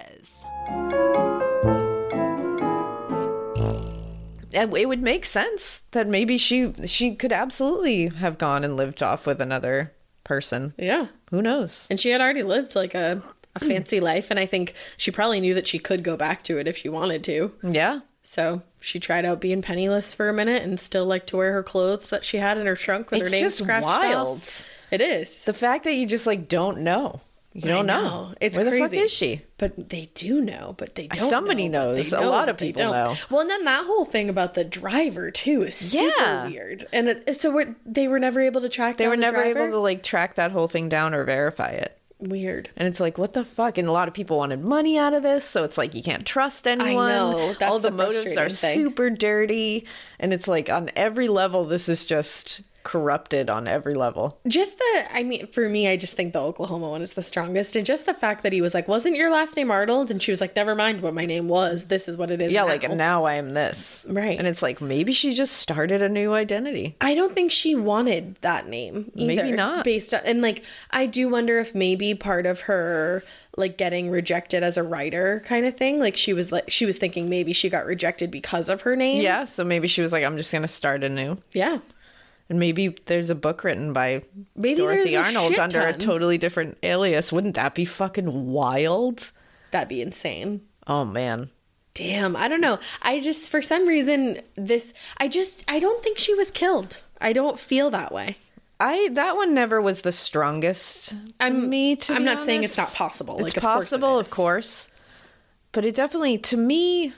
And it would make sense that maybe she she could absolutely have gone and lived off with another person. Yeah. Who knows? And she had already lived like a, a fancy life, and I think she probably knew that she could go back to it if she wanted to. Yeah. So she tried out being penniless for a minute and still liked to wear her clothes that she had in her trunk with It's her name just scratched wild. off. It is. The fact that you just like don't know. You don't I know. know. It's Where crazy. the fuck is she? But they do know, but they don't Somebody know, but knows. they A know, lot but of they people don't. know. Well, and then that whole thing about the driver, too, is super Yeah. weird. And it, so we're, they were never able to track They down were the never driver? able to like track that whole thing down or verify it. Weird. And it's like, what the fuck? And a lot of people wanted money out of this, so it's like you can't trust anyone. know. That's All the, the motives are frustrating thing. super dirty. And it's like on every level, this is just corrupted on every level. Just the, I mean, for me, I just think the Oklahoma one is the strongest. And just the fact that he was like, wasn't your last name Arnold? And she was like, never mind what my name was. This is what it is Yeah, now. like now I am this. Right. And it's like maybe she just started a new identity. I don't think she wanted that name either. Maybe not. Based on, and like, I do wonder if maybe part of her like getting rejected as a writer kind of thing, like she was like, she was thinking maybe she got rejected because of her name. Yeah, so maybe she was like, I'm just going to start anew. Yeah. And maybe there's a book written by Maybe Dorothy there's a Arnold shit under a ton. totally different alias. Wouldn't that be fucking wild? That'd be insane. Oh, man. Damn, I don't know. I just, for some reason, this, I just, I don't think she was killed. I don't feel that way. I That one never was the strongest to I'm, me, to I'm be not saying it's honest. not possible. It's like, of course it possible, is. of course. But it definitely, to me,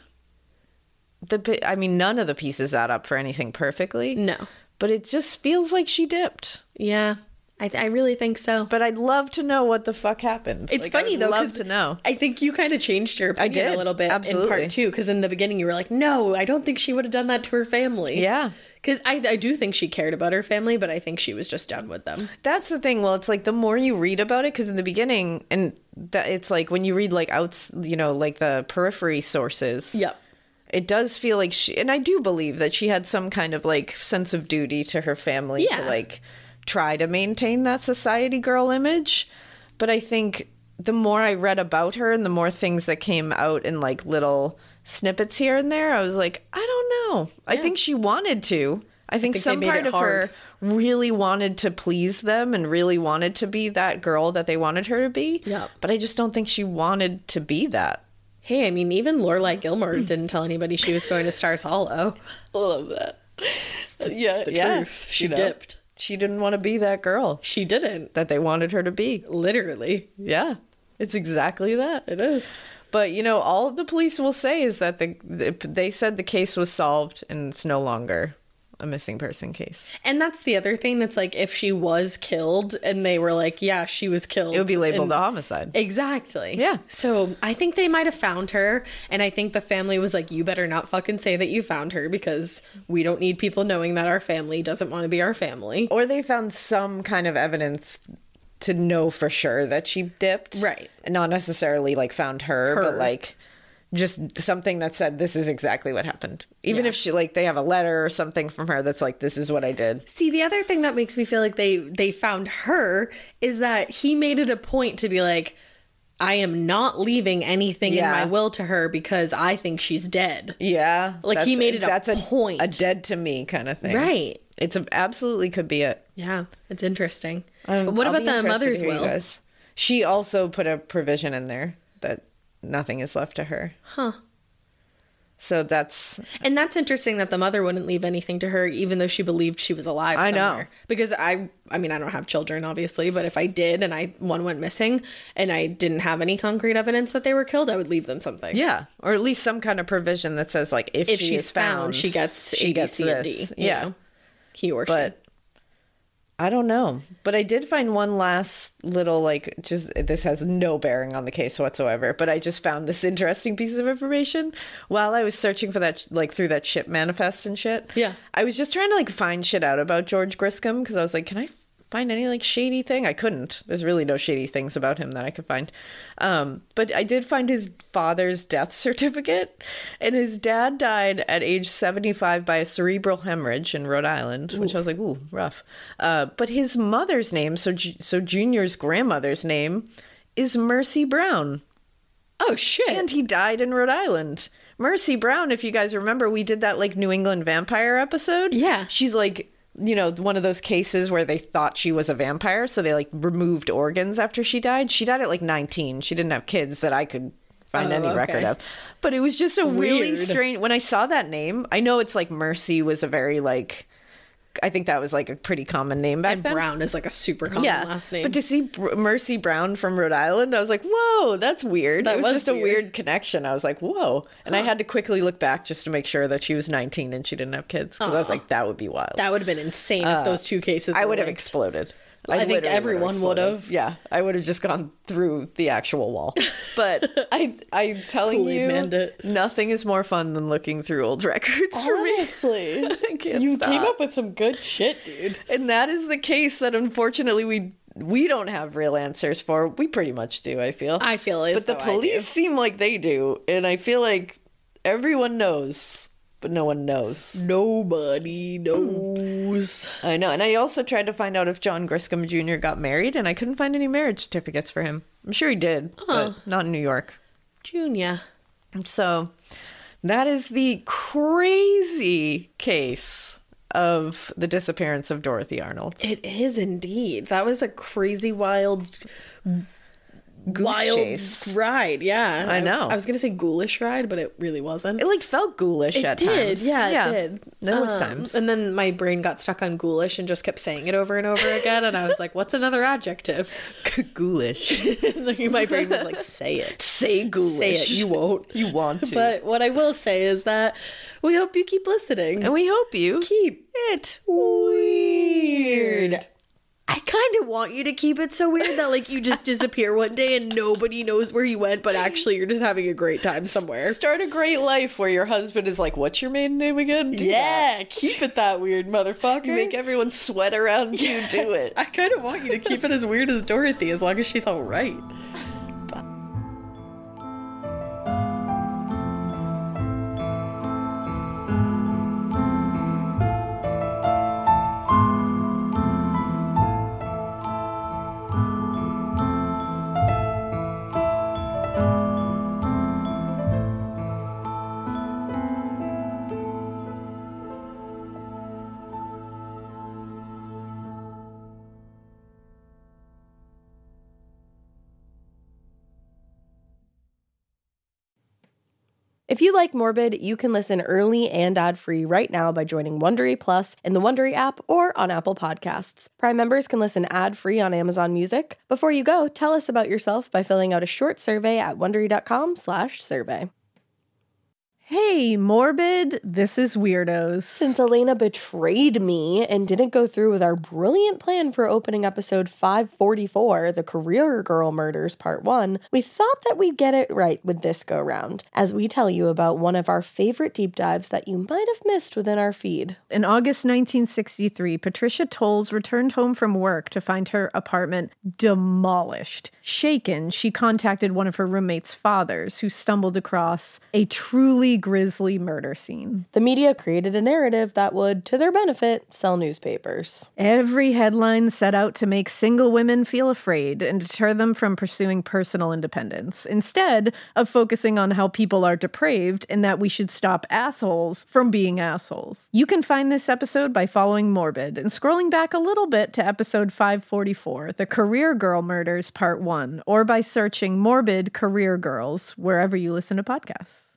the pi- I mean, none of the pieces add up for anything perfectly. No. But it just feels like she dipped. Yeah, I, th- I really think so. But I'd love to know what the fuck happened. It's Like, I funny would though, love 'cause to know. I think you kind of changed your opinion did, a little bit in absolutely. part two, because in the beginning you were like, "No, I don't think she would have done that to her family." Yeah. because I, I do think she cared about her family, but I think she was just done with them. That's the thing. Well, it's like the more you read about it, because in the beginning, and that it's like when you read like outs, you know, like the periphery sources. Yep. It does feel like she, and I do believe that she had some kind of like sense of duty to her family Yeah. to like try to maintain that society girl image. But I think the more I read about her and the more things that came out in like little snippets here and there, I was like, I don't know. I think she wanted to. I think, think they some made part it of hard. her really wanted to please them and really wanted to be that girl that they wanted her to be. Yep. But I just don't think she wanted to be that. Hey, I mean, even Lorelai Gilmore didn't tell anybody she was going to Stars Hollow. I love that. Yeah, the yeah. truth. She You know? dipped. she didn't want to be that girl She didn't. that they wanted her to be. Literally. Yeah, it's exactly that. It is. But, you know, all the police will say is that the, they said the case was solved and it's no longer a missing person case. And that's the other thing. That's like, if she was killed and they were like, yeah, she was killed, It would be labeled and- a homicide. Exactly. Yeah. So I think they might have found her. And I think the family was like, you better not fucking say that you found her, because we don't need people knowing that our family doesn't want to be our family. Or they found some kind of evidence to know for sure that she dipped. Right. And not necessarily like found her, Her. but like just something that said this is exactly what happened. Even Yeah. if she like they have a letter or something from her that's like this is what I did. See, the other thing that makes me feel like they they found her is that he made it a point to be like, I am not leaving anything Yeah. in my will to her because I think she's dead. Yeah. Like, he that's- made it a that's point. A dead to me kind of thing. Right. It's a, absolutely could be it. Yeah, it's interesting. Um, but what I'll about be the interested mother's to hear you will? guys. She also put a provision in there that nothing is left to her. Huh. So that's And that's interesting that the mother wouldn't leave anything to her, even though she believed she was alive I know. somewhere. Because I, I mean, I don't have children, obviously, but if I did and I one went missing and I didn't have any concrete evidence that they were killed, I would leave them something. yeah, or at least some kind of provision that says like if, If she she's is found, found, she gets she A, B, gets C, and D. this. you Yeah, know? He or but I don't know. But I did find one last little like just this has no bearing on the case whatsoever. But I just found this interesting piece of information while I was searching for that like through that ship manifest and shit. Yeah. I was just trying to like find shit out about George Griscom because I was like, can I find any like shady thing? I couldn't. There's really no shady things about him that I could find. Um, but I did find his father's death certificate, and his dad died at age seventy-five by a cerebral hemorrhage in Rhode Island, which I was like, ooh, rough. Uh, but his mother's name, so Ju- so Junior's grandmother's name, is Mercy Brown. Oh, shit. And he died in Rhode Island. Mercy Brown, if you guys remember, we did that like New England vampire episode. Yeah. She's like, you know, one of those cases where they thought she was a vampire, so they like removed organs after she died. She died at like nineteen. She didn't have kids that I could find Oh, any okay. record of. But it was just a really Weird. strange when I saw that name. I know it's like Mercy was a very like I think that was like a pretty common name back and then. Brown is like a super common Yeah, last name. but to see Br- Mercy Brown from Rhode Island, I was like, "Whoa, that's weird." That it was, was just a weird. weird connection. I was like, "Whoa!" And I had to quickly look back just to make sure that she was nineteen and she didn't have kids because I was Aw. like, "That would be wild." that would have been insane if those two cases Uh, I were would have linked. exploded. I think literally everyone would exploded. have. Yeah, I would have just gone through the actual wall. But I, I'm telling Kool-Aid you, manned it. nothing is more fun than looking through old records for me. Honestly. I can't You stop. came up with some good shit, dude. And that is the case that unfortunately we we don't have real answers for. We pretty much do, I feel. I feel as But the though I do. police seem like they do, and I feel like everyone knows, but no one knows. Nobody knows. I know. And I also tried to find out if John Griscom Junior got married, and I couldn't find any marriage certificates for him. I'm sure he did, Oh. but not in New York. Junior. So that is the crazy case of the disappearance of Dorothy Arnold. It is indeed. That was a crazy, wild, wild chase. ride. Yeah, I know. I, was gonna say ghoulish ride, but it really wasn't. It like felt ghoulish It at did, times. yeah, it did. No, it's Um, times. And then my brain got stuck on ghoulish and just kept saying it over and over again. And I was like, "What's another adjective?" ghoulish. And then my brain was like, "Say it, Say ghoulish. say it. You won't. You want to. But what I will say is that we hope you keep listening. and we hope you keep it weird. I kind of want you to keep it so weird that like you just disappear one day and nobody knows where you went, but actually you're just having a great time somewhere. Start a great life where your husband is like, "What's your maiden name again?" Do that. Yeah, keep it that weird, motherfucker. You make everyone sweat around you. Do it. I kind of want you to keep it as weird as Dorothy, as long as she's all right. If you like Morbid, you can listen early and ad-free right now by joining Wondery Plus in the Wondery app or on Apple Podcasts. Prime members can listen ad-free on Amazon Music. Before you go, tell us about yourself by filling out a short survey at wondery.com slash survey. Hey, Morbid, this is Weirdos. Since Elena betrayed me and didn't go through with our brilliant plan for opening episode five forty-four, The Career Girl Murders Part one, we thought that we'd get it right with this go-round, as we tell you about one of our favorite deep dives that you might have missed within our feed. In August nineteen sixty-three, Patricia Towles returned home from work to find her apartment demolished. Shaken, she contacted one of her roommate's fathers, who stumbled across a truly grisly murder scene. The media created a narrative that would, to their benefit, sell newspapers. Every headline set out to make single women feel afraid and deter them from pursuing personal independence, instead of focusing on how people are depraved and that we should stop assholes from being assholes. You can find this episode by following Morbid and scrolling back a little bit to episode five forty-four, The Career Girl Murders Part one, or by searching Morbid Career Girls wherever you listen to podcasts.